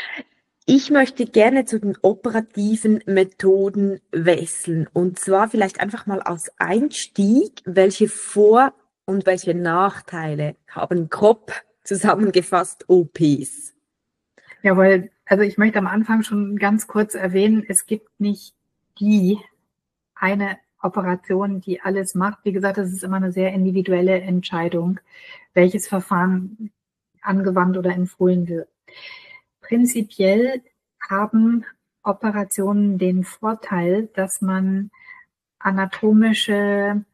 A: Ich möchte gerne zu den operativen Methoden wechseln. Und zwar vielleicht einfach mal als Einstieg, welche Vor- und welche Nachteile haben grob zusammengefasst O Ps?
B: Jawohl, also ich möchte am Anfang schon ganz kurz erwähnen, es gibt nicht die eine Operation, die alles macht. Wie gesagt, das ist immer eine sehr individuelle Entscheidung, welches Verfahren angewandt oder empfohlen wird. Prinzipiell haben Operationen den Vorteil, dass man anatomische,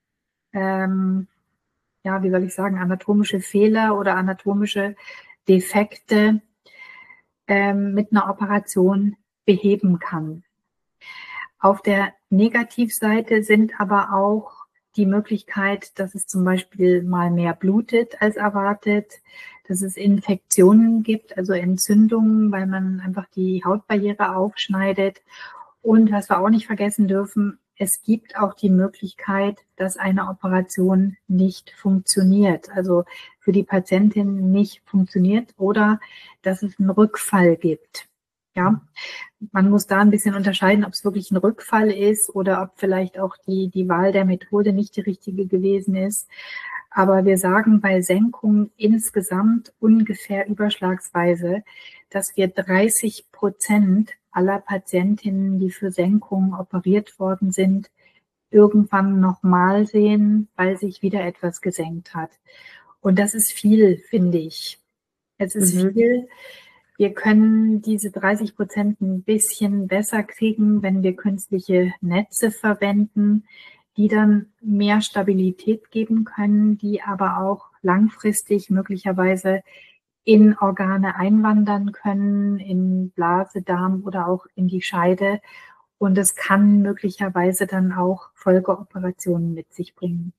B: ähm, ja, wie soll ich sagen, anatomische Fehler oder anatomische Defekte ähm, mit einer Operation beheben kann. Auf der Negativseite sind aber auch die Möglichkeit, dass es zum Beispiel mal mehr blutet als erwartet, dass es Infektionen gibt, also Entzündungen, weil man einfach die Hautbarriere aufschneidet. Und was wir auch nicht vergessen dürfen, es gibt auch die Möglichkeit, dass eine Operation nicht funktioniert, also für die Patientin nicht funktioniert oder dass es einen Rückfall gibt. Ja, man muss da ein bisschen unterscheiden, ob es wirklich ein Rückfall ist oder ob vielleicht auch die, die Wahl der Methode nicht die richtige gewesen ist. Aber wir sagen bei Senkung insgesamt ungefähr überschlagsweise, dass wir dreißig Prozent aller Patientinnen, die für Senkung operiert worden sind, irgendwann nochmal sehen, weil sich wieder etwas gesenkt hat. Und das ist viel, finde ich. Es ist mhm. viel. Wir können diese dreißig Prozent ein bisschen besser kriegen, wenn wir künstliche Netze verwenden, die dann mehr Stabilität geben können, die aber auch langfristig möglicherweise in Organe einwandern können, in Blase, Darm oder auch in die Scheide. Und es kann möglicherweise dann auch Folgeoperationen mit sich bringen.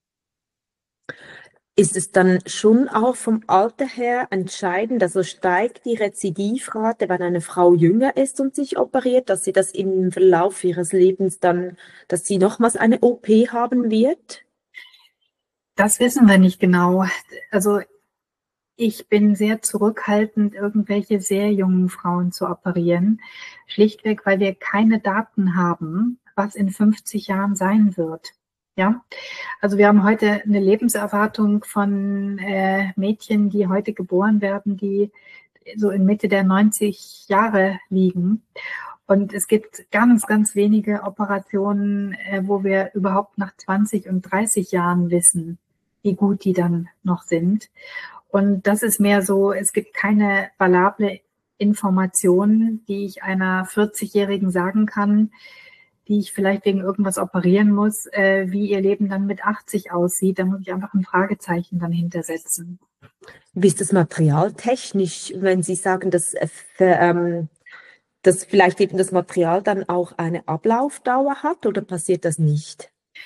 A: Ist es dann schon auch vom Alter her entscheidend, also steigt die Rezidivrate, wenn eine Frau jünger ist und sich operiert, dass sie das im Verlauf ihres Lebens dann, dass sie nochmals eine O P haben wird?
B: Das wissen wir nicht genau. Also ich bin sehr zurückhaltend, irgendwelche sehr jungen Frauen zu operieren, schlichtweg, weil wir keine Daten haben, was in fünfzig Jahren sein wird. Ja, also wir haben heute eine Lebenserwartung von äh, Mädchen, die heute geboren werden, die so in Mitte der neunzig Jahre liegen. Und es gibt ganz, ganz wenige Operationen, äh, wo wir überhaupt nach zwanzig und dreißig Jahren wissen, wie gut die dann noch sind. Und das ist mehr so, es gibt keine valable Information, die ich einer vierzig-Jährigen sagen kann, die ich vielleicht wegen irgendwas operieren muss, äh, wie ihr Leben dann mit achtzig aussieht. Da muss ich einfach ein Fragezeichen dann hintersetzen.
A: Wie ist das materialtechnisch, wenn Sie sagen, dass, äh, für, ähm, dass vielleicht eben das Material dann auch eine Ablaufdauer hat oder passiert das nicht?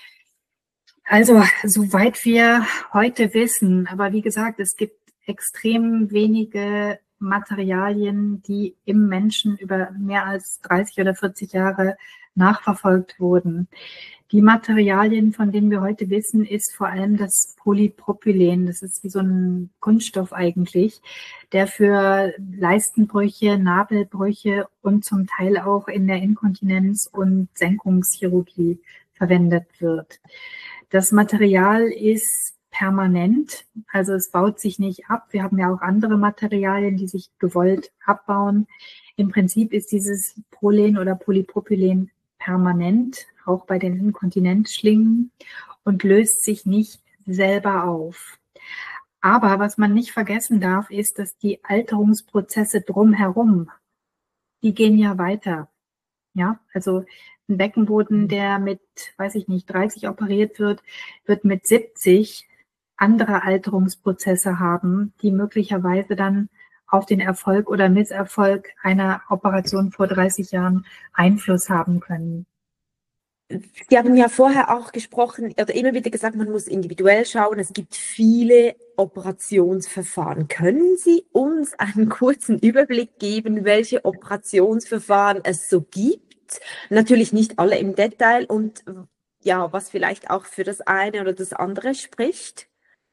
B: Also, soweit wir heute wissen, aber wie gesagt, es gibt extrem wenige Materialien, die im Menschen über mehr als dreißig oder vierzig Jahre nachverfolgt wurden. Die Materialien, von denen wir heute wissen, ist vor allem das Polypropylen. Das ist wie so ein Kunststoff eigentlich, der für Leistenbrüche, Nabelbrüche und zum Teil auch in der Inkontinenz- und Senkungschirurgie verwendet wird. Das Material ist permanent, also es baut sich nicht ab. Wir haben ja auch andere Materialien, die sich gewollt abbauen. Im Prinzip ist dieses Polen oder Polypropylen permanent, auch bei den Inkontinenzschlingen, und löst sich nicht selber auf. Aber was man nicht vergessen darf, ist, dass die Alterungsprozesse drumherum, die gehen ja weiter. Ja, also ein Beckenboden, der mit, weiß ich nicht, dreißig operiert wird, wird mit siebzig andere Alterungsprozesse haben, die möglicherweise dann auf den Erfolg oder Misserfolg einer Operation vor dreißig Jahren Einfluss haben können.
A: Sie haben ja vorher auch gesprochen oder immer wieder gesagt, man muss individuell schauen. Es gibt viele Operationsverfahren. Können Sie uns einen kurzen Überblick geben, welche Operationsverfahren es so gibt? Natürlich nicht alle im Detail und ja, was vielleicht auch für das eine oder das andere spricht?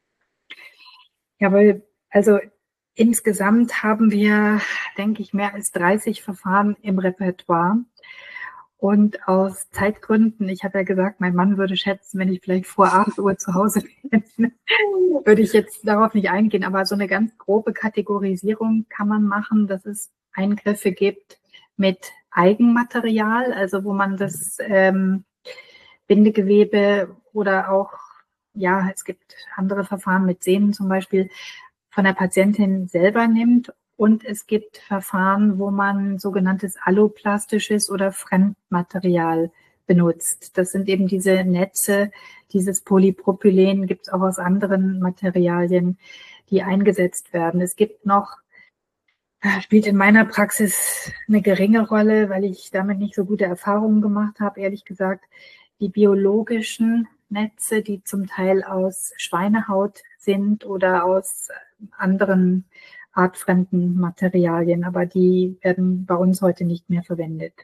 B: Jawohl, also insgesamt haben wir, denke ich, mehr als dreißig Verfahren im Repertoire. Und aus Zeitgründen, ich habe ja gesagt, mein Mann würde schätzen, wenn ich vielleicht vor acht Uhr zu Hause bin, würde ich jetzt darauf nicht eingehen. Aber so eine ganz grobe Kategorisierung kann man machen, dass es Eingriffe gibt mit Eigenmaterial, also wo man das ähm, Bindegewebe oder auch, ja, es gibt andere Verfahren mit Sehnen zum Beispiel, von der Patientin selber nimmt. Und es gibt Verfahren, wo man sogenanntes alloplastisches oder Fremdmaterial benutzt. Das sind eben diese Netze, dieses Polypropylen gibt es auch aus anderen Materialien, die eingesetzt werden. Es gibt noch, spielt in meiner Praxis eine geringe Rolle, weil ich damit nicht so gute Erfahrungen gemacht habe, ehrlich gesagt, die biologischen Netze, die zum Teil aus Schweinehaut sind oder aus anderen artfremden Materialien, aber die werden bei uns heute nicht mehr verwendet.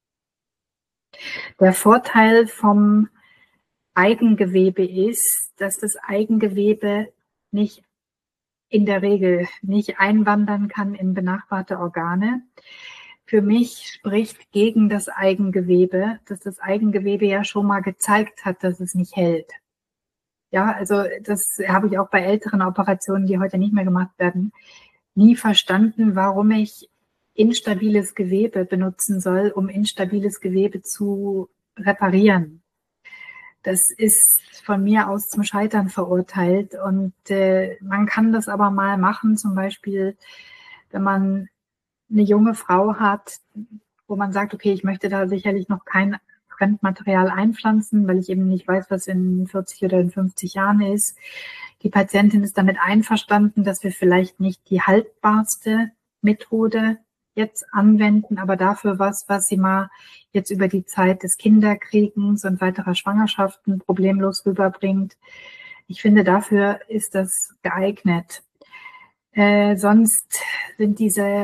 B: Der Vorteil vom Eigengewebe ist, dass das Eigengewebe nicht in der Regel nicht einwandern kann in benachbarte Organe. Für mich spricht gegen das Eigengewebe, dass das Eigengewebe ja schon mal gezeigt hat, dass es nicht hält. Ja, also das habe ich auch bei älteren Operationen, die heute nicht mehr gemacht werden, nie verstanden, warum ich instabiles Gewebe benutzen soll, um instabiles Gewebe zu reparieren. Das ist von mir aus zum Scheitern verurteilt und äh, man kann das aber mal machen, zum Beispiel, wenn man eine junge Frau hat, wo man sagt, okay, ich möchte da sicherlich noch kein Fremdmaterial einpflanzen, weil ich eben nicht weiß, was in vierzig oder in fünfzig Jahren ist. Die Patientin ist damit einverstanden, dass wir vielleicht nicht die haltbarste Methode jetzt anwenden, aber dafür was, was sie mal jetzt über die Zeit des Kinderkriegens und weiterer Schwangerschaften problemlos rüberbringt. Ich finde, dafür ist das geeignet. Äh, sonst sind diese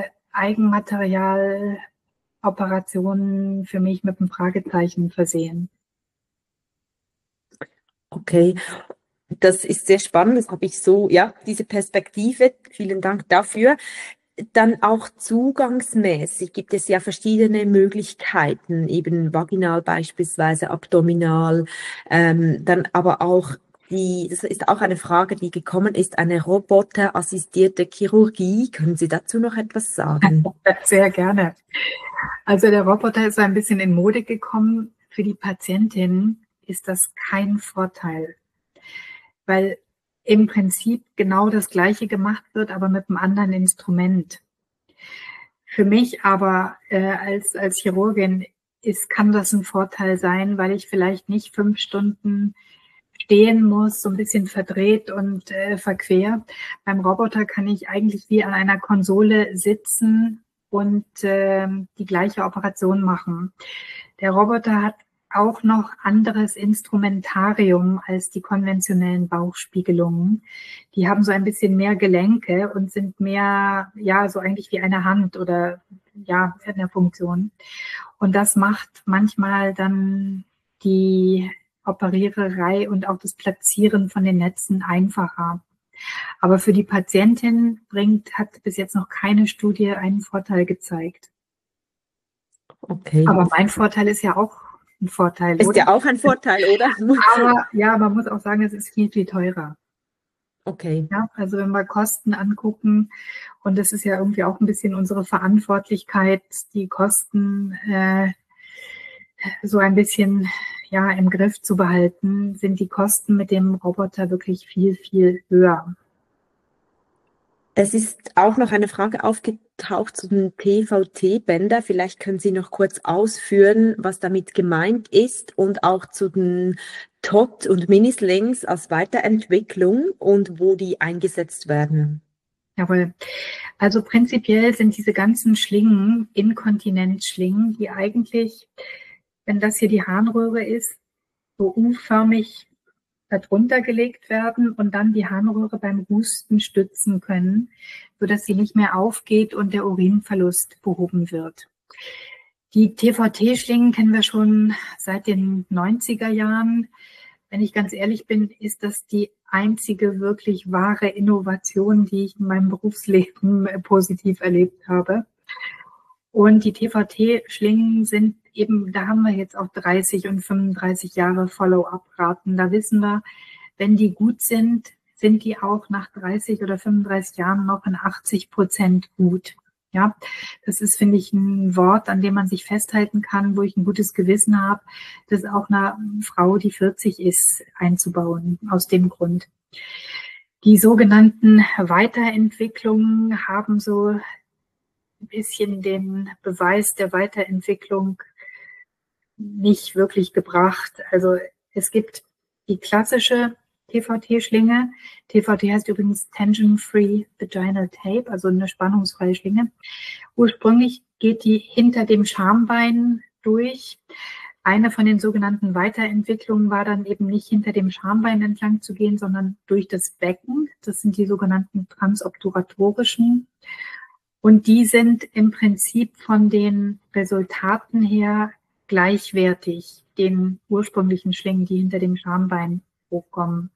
B: Eigenmaterialoperationen für mich mit einem Fragezeichen versehen.
A: Okay, das ist sehr spannend. Das habe ich so, ja, diese Perspektive. Vielen Dank dafür. Dann auch zugangsmäßig gibt es ja verschiedene Möglichkeiten, eben vaginal beispielsweise, abdominal, ähm, dann aber auch die, das ist auch eine Frage, die gekommen ist, eine roboterassistierte Chirurgie. Können Sie dazu noch etwas sagen?
B: Sehr gerne. Also der Roboter ist ein bisschen in Mode gekommen. Für die Patientin ist das kein Vorteil, weil im Prinzip genau das Gleiche gemacht wird, aber mit einem anderen Instrument. Für mich aber äh, als, als Chirurgin ist, kann das ein Vorteil sein, weil ich vielleicht nicht fünf Stunden stehen muss, so ein bisschen verdreht und äh, verquer. Beim Roboter kann ich eigentlich wie an einer Konsole sitzen und äh, die gleiche Operation machen. Der Roboter hat auch noch anderes Instrumentarium als die konventionellen Bauchspiegelungen. Die haben so ein bisschen mehr Gelenke und sind mehr, ja, so eigentlich wie eine Hand oder ja, in der Funktion. Und das macht manchmal dann die Operiererei und auch das Platzieren von den Netzen einfacher. Aber für die Patientin bringt, hat bis jetzt noch keine Studie einen Vorteil gezeigt.
A: Okay.
B: Aber mein Vorteil ist ja auch ein Vorteil,
A: Ist
B: oder?
A: ja auch ein Vorteil, oder?
B: Aber ja, man muss auch sagen, es ist viel, viel teurer.
A: Okay.
B: Ja, also wenn wir Kosten angucken, und das ist ja irgendwie auch ein bisschen unsere Verantwortlichkeit, die Kosten äh, so ein bisschen ja im Griff zu behalten, sind die Kosten mit dem Roboter wirklich viel, viel höher.
A: Es ist auch noch eine Frage aufgetaucht zu den T V T-Bänder. Vielleicht können Sie noch kurz ausführen, was damit gemeint ist und auch zu den T O T und Minislings als Weiterentwicklung und wo die eingesetzt werden.
B: Jawohl. Also prinzipiell sind diese ganzen Schlingen Inkontinenzschlingen, die eigentlich, wenn das hier die Harnröhre ist, so U-förmig darunter gelegt werden und dann die Harnröhre beim Husten stützen können, sodass sie nicht mehr aufgeht und der Urinverlust behoben wird. Die T V T-Schlingen kennen wir schon seit den neunziger Jahren. Wenn ich ganz ehrlich bin, ist das die einzige wirklich wahre Innovation, die ich in meinem Berufsleben positiv erlebt habe. Und die T V T-Schlingen sind eben, da haben wir jetzt auch dreißig und fünfunddreißig Jahre Follow-up-Raten. Da wissen wir, wenn die gut sind, sind die auch nach dreißig oder fünfunddreißig Jahren noch in achtzig Prozent gut. Ja, das ist, finde ich, ein Wort, an dem man sich festhalten kann, wo ich ein gutes Gewissen habe, das auch einer Frau, die vierzig ist, einzubauen, aus dem Grund. Die sogenannten Weiterentwicklungen haben so ein bisschen den Beweis der Weiterentwicklung nicht wirklich gebracht. Also es gibt die klassische T V T-Schlinge. T V T heißt übrigens Tension-Free Vaginal Tape, also eine spannungsfreie Schlinge. Ursprünglich geht die hinter dem Schambein durch. Eine von den sogenannten Weiterentwicklungen war dann eben nicht hinter dem Schambein entlang zu gehen, sondern durch das Becken. Das sind die sogenannten transobturatorischen. Und die sind im Prinzip von den Resultaten her gleichwertig den ursprünglichen Schlingen, die hinter dem Schambein hochkommen.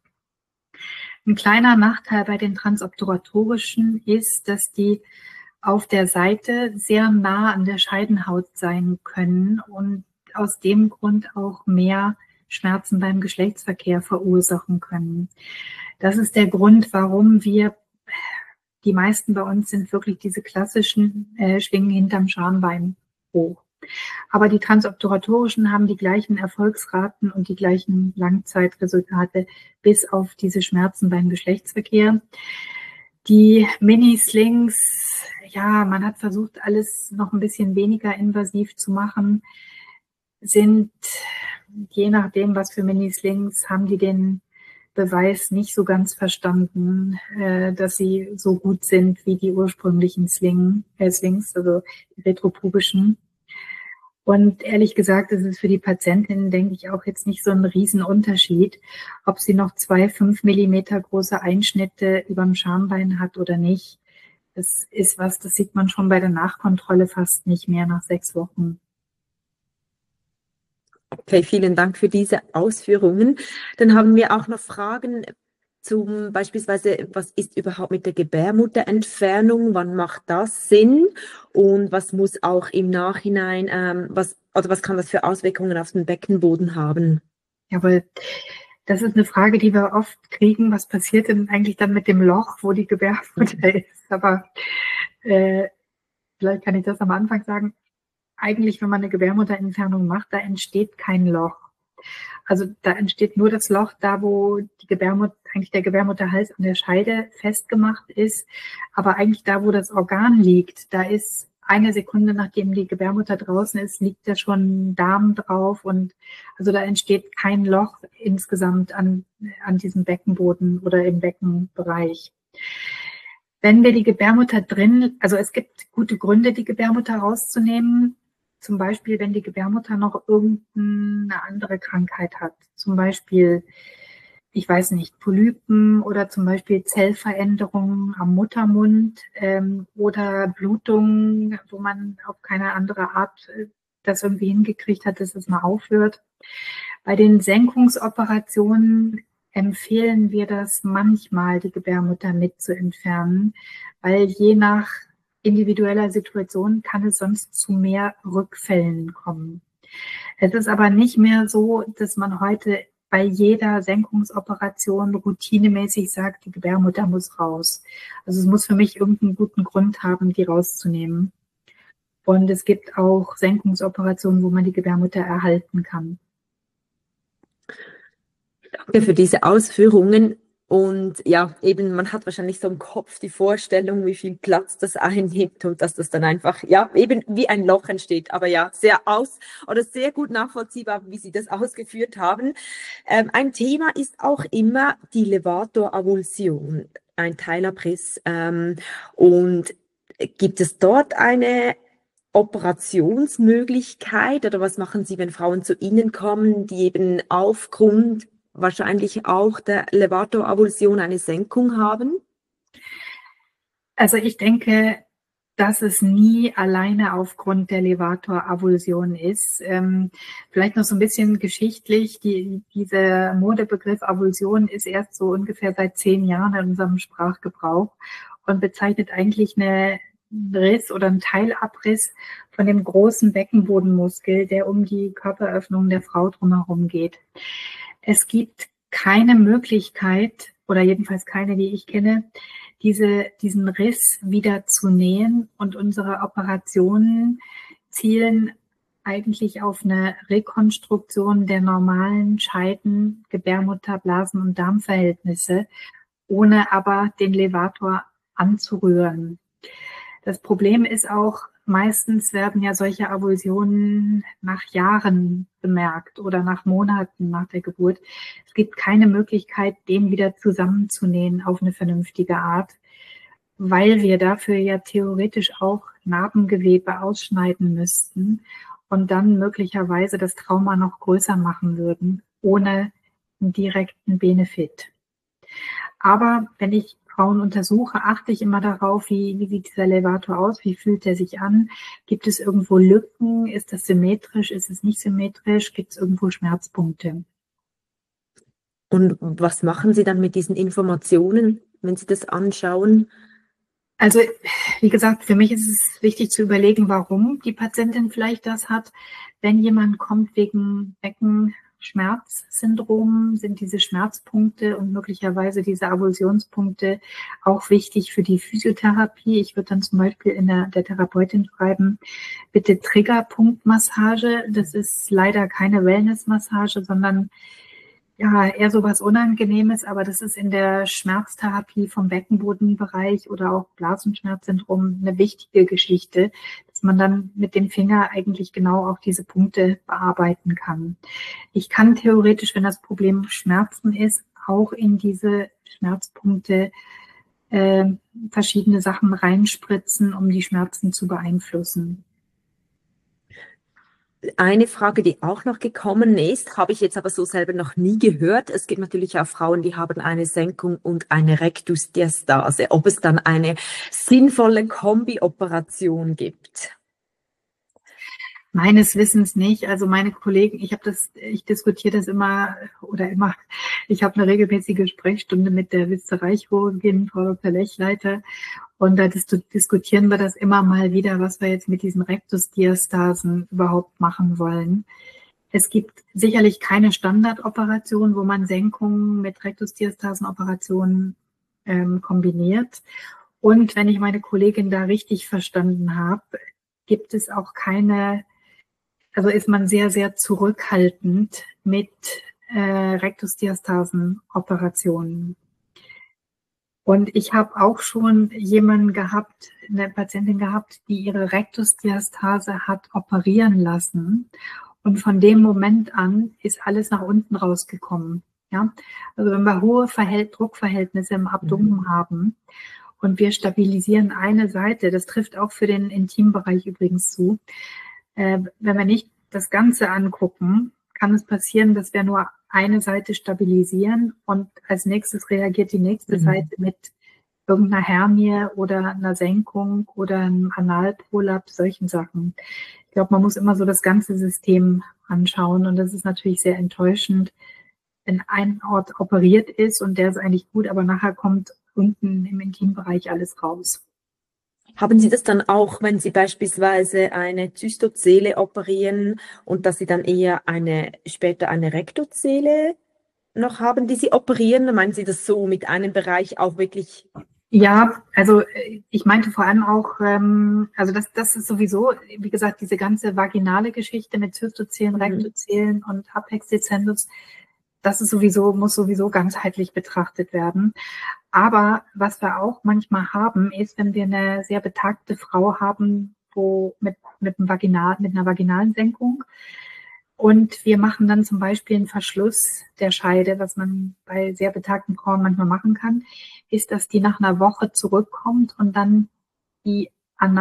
B: Ein kleiner Nachteil bei den transobturatorischen ist, dass die auf der Seite sehr nah an der Scheidenhaut sein können und aus dem Grund auch mehr Schmerzen beim Geschlechtsverkehr verursachen können. Das ist der Grund, warum wir, die meisten bei uns sind wirklich diese klassischen äh, Schlingen hinterm Schambein hoch. Aber die transobturatorischen haben die gleichen Erfolgsraten und die gleichen Langzeitresultate bis auf diese Schmerzen beim Geschlechtsverkehr. Die Mini-Slings, ja, man hat versucht, alles noch ein bisschen weniger invasiv zu machen. sind, je nachdem, was für Mini-Slings, haben die den Beweis nicht so ganz verstanden, äh, dass sie so gut sind wie die ursprünglichen Sling, äh, Slings, also die retropubischen. Und ehrlich gesagt, ist es für die Patientinnen, denke ich, auch jetzt nicht so ein Riesenunterschied, ob sie noch zwei fünf Millimeter große Einschnitte überm Schambein hat oder nicht. Das ist was, das sieht man schon bei der Nachkontrolle fast nicht mehr nach sechs Wochen.
A: Okay, vielen Dank für diese Ausführungen. Dann haben wir auch noch Fragen zum beispielsweise, was ist überhaupt mit der Gebärmutterentfernung? Wann macht das Sinn? Und was muss auch im Nachhinein, ähm, was, also was kann das für Auswirkungen auf den Beckenboden haben?
B: Jawohl. Das ist eine Frage, die wir oft kriegen. Was passiert denn eigentlich dann mit dem Loch, wo die Gebärmutter ist? Aber äh, vielleicht kann ich das am Anfang sagen. Eigentlich, wenn man eine Gebärmutterentfernung macht, da entsteht kein Loch. Also da entsteht nur das Loch da, wo die Gebärmutter, eigentlich der Gebärmutterhals an der Scheide festgemacht ist. Aber eigentlich da, wo das Organ liegt, da ist eine Sekunde, nachdem die Gebärmutter draußen ist, liegt da schon Darm drauf. Und also da entsteht kein Loch insgesamt an, an diesem Beckenboden oder im Beckenbereich. Wenn wir die Gebärmutter drin, also es gibt gute Gründe, die Gebärmutter rauszunehmen. Zum Beispiel, wenn die Gebärmutter noch irgendeine andere Krankheit hat. Zum Beispiel, ich weiß nicht, Polypen oder zum Beispiel Zellveränderungen am Muttermund ähm, oder Blutungen, wo man auf keine andere Art das irgendwie hingekriegt hat, dass es mal aufhört. Bei den Senkungsoperationen empfehlen wir das manchmal, die Gebärmutter mit zu entfernen, weil je nach individueller Situation kann es sonst zu mehr Rückfällen kommen. Es ist aber nicht mehr so, dass man heute bei jeder Senkungsoperation routinemäßig sagt, die Gebärmutter muss raus. Also es muss für mich irgendeinen guten Grund haben, die rauszunehmen. Und es gibt auch Senkungsoperationen, wo man die Gebärmutter erhalten kann.
A: Danke für diese Ausführungen. Und ja, eben, man hat wahrscheinlich so im Kopf die Vorstellung, wie viel Platz das einnimmt und dass das dann einfach, ja, eben wie ein Loch entsteht. Aber ja, sehr aus oder sehr gut nachvollziehbar, wie Sie das ausgeführt haben. Ähm, ein Thema ist auch immer die Levator-Avulsion, ein Teilabriss. Ähm, und gibt es dort eine Operationsmöglichkeit oder was machen Sie, wenn Frauen zu Ihnen kommen, die eben aufgrund wahrscheinlich auch der Levator-Avulsion eine Senkung haben?
B: Also ich denke, dass es nie alleine aufgrund der Levator-Avulsion ist. Ähm, vielleicht noch so ein bisschen geschichtlich. Die, dieser Modebegriff Avulsion ist erst so ungefähr seit zehn Jahren in unserem Sprachgebrauch und bezeichnet eigentlich eine Riss oder einen Teilabriss von dem großen Beckenbodenmuskel, der um die Körperöffnung der Frau drumherum geht. Es gibt keine Möglichkeit, oder jedenfalls keine, die ich kenne, diese, diesen Riss wieder zu nähen. Und unsere Operationen zielen eigentlich auf eine Rekonstruktion der normalen Scheiden-, Gebärmutter-, Blasen- und Darmverhältnisse, ohne aber den Levator anzurühren. Das Problem ist auch, meistens werden ja solche Avulsionen nach Jahren bemerkt oder nach Monaten nach der Geburt. Es gibt keine Möglichkeit, den wieder zusammenzunähen auf eine vernünftige Art, weil wir dafür ja theoretisch auch Narbengewebe ausschneiden müssten und dann möglicherweise das Trauma noch größer machen würden, ohne einen direkten Benefit. Aber wenn ich Frauen untersuche, achte ich immer darauf, wie, wie sieht dieser Levator aus, wie fühlt er sich an, gibt es irgendwo Lücken, ist das symmetrisch, ist es nicht symmetrisch, gibt es irgendwo Schmerzpunkte.
A: Und was machen Sie dann mit diesen Informationen, wenn Sie das anschauen?
B: Also, wie gesagt, für mich ist es wichtig zu überlegen, warum die Patientin vielleicht das hat. Wenn jemand kommt wegen Beckenschmerzsyndrom, sind diese Schmerzpunkte und möglicherweise diese Avulsionspunkte auch wichtig für die Physiotherapie. Ich würde dann zum Beispiel in der, der Therapeutin schreiben, bitte Triggerpunktmassage. Das ist leider keine Wellnessmassage, sondern Ja, eher so was Unangenehmes, aber das ist in der Schmerztherapie vom Beckenbodenbereich oder auch Blasenschmerzsyndrom eine wichtige Geschichte, dass man dann mit dem Finger eigentlich genau auch diese Punkte bearbeiten kann. Ich kann theoretisch, wenn das Problem Schmerzen ist, auch in diese Schmerzpunkte äh, verschiedene Sachen reinspritzen, um die Schmerzen zu beeinflussen.
A: Eine Frage, die auch noch gekommen ist, habe ich jetzt aber so selber noch nie gehört. Es gibt natürlich auch Frauen, die haben eine Senkung und eine Rektusdiastase. Ob es dann eine sinnvolle Kombioperation gibt?
B: Meines Wissens nicht. Also meine Kollegen, ich habe das, ich diskutiere das immer oder immer. Ich habe eine regelmäßige Sprechstunde mit der Viszereichirurgin, Frau Doktor Lechleiter, und da dis diskutieren wir das immer mal wieder, was wir jetzt mit diesen Rektusdiastasen überhaupt machen wollen. Es gibt sicherlich keine Standardoperation, wo man Senkungen mit Rektusdiastasenoperationen ähm, kombiniert. Und wenn ich meine Kollegin da richtig verstanden habe, gibt es auch keine, also ist man sehr, sehr zurückhaltend mit äh, Rektusdiastasenoperationen. Und ich habe auch schon jemanden gehabt, eine Patientin gehabt, die ihre Rektusdiastase hat operieren lassen. Und von dem Moment an ist alles nach unten rausgekommen. Ja, also wenn wir hohe Verhält Druckverhältnisse im Abdomen mhm. haben und wir stabilisieren eine Seite, das trifft auch für den Intimbereich übrigens zu. Äh, wenn wir nicht das Ganze angucken, kann es passieren, dass wir nur eine Seite stabilisieren und als nächstes reagiert die nächste mhm. Seite mit irgendeiner Hernie oder einer Senkung oder einem Analprolaps, solchen Sachen. Ich glaube, man muss immer so das ganze System anschauen und das ist natürlich sehr enttäuschend, wenn ein Ort operiert ist und der ist eigentlich gut, aber nachher kommt unten im Intimbereich alles raus.
A: Haben Sie das dann auch, wenn Sie beispielsweise eine Zystozele operieren und dass Sie dann eher eine, später eine Rektozele noch haben, die Sie operieren? Meinen Sie das so mit einem Bereich auch wirklich?
B: Ja, also ich meinte vor allem auch, ähm, also das, das ist sowieso, wie gesagt, diese ganze vaginale Geschichte mit Zystozelen, mhm. Rektozelen und Apex Descendens, das ist sowieso, muss sowieso ganzheitlich betrachtet werden. Aber was wir auch manchmal haben, ist, wenn wir eine sehr betagte Frau haben, wo mit, mit, einem Vaginal, mit einer vaginalen Senkung und wir machen dann zum Beispiel einen Verschluss der Scheide, was man bei sehr betagten Frauen manchmal machen kann, ist, dass die nach einer Woche zurückkommt und dann die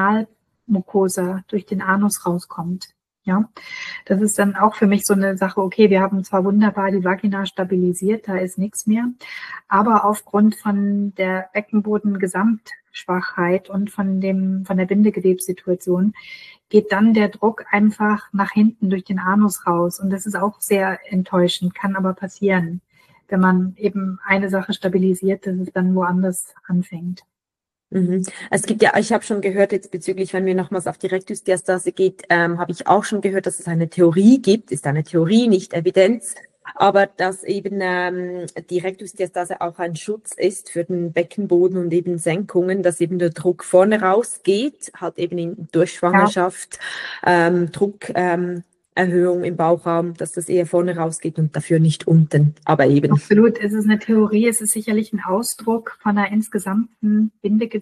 B: Analmucosa durch den Anus rauskommt. Ja, das ist dann auch für mich so eine Sache, okay, wir haben zwar wunderbar die Vagina stabilisiert, da ist nichts mehr, aber aufgrund von der Beckenboden-Gesamtschwachheit und von dem, von der Bindegewebssituation geht dann der Druck einfach nach hinten durch den Anus raus. Und das ist auch sehr enttäuschend, kann aber passieren, wenn man eben eine Sache stabilisiert, dass es dann woanders anfängt.
A: Mhm. Es gibt ja, ich habe schon gehört jetzt bezüglich, wenn wir nochmals auf die Rektusdiastase geht, ähm, habe ich auch schon gehört, dass es eine Theorie gibt, ist eine Theorie, nicht Evidenz, aber dass eben ähm, die Rektusdiastase auch ein Schutz ist für den Beckenboden und eben Senkungen, dass eben der Druck vorne rausgeht, halt eben in, durch Schwangerschaft, ja. ähm, Druck, ähm, Erhöhung im Bauchraum, dass das eher vorne rausgeht und dafür nicht unten, aber eben.
B: Absolut, es ist eine Theorie, es ist sicherlich ein Ausdruck von einer insgesamten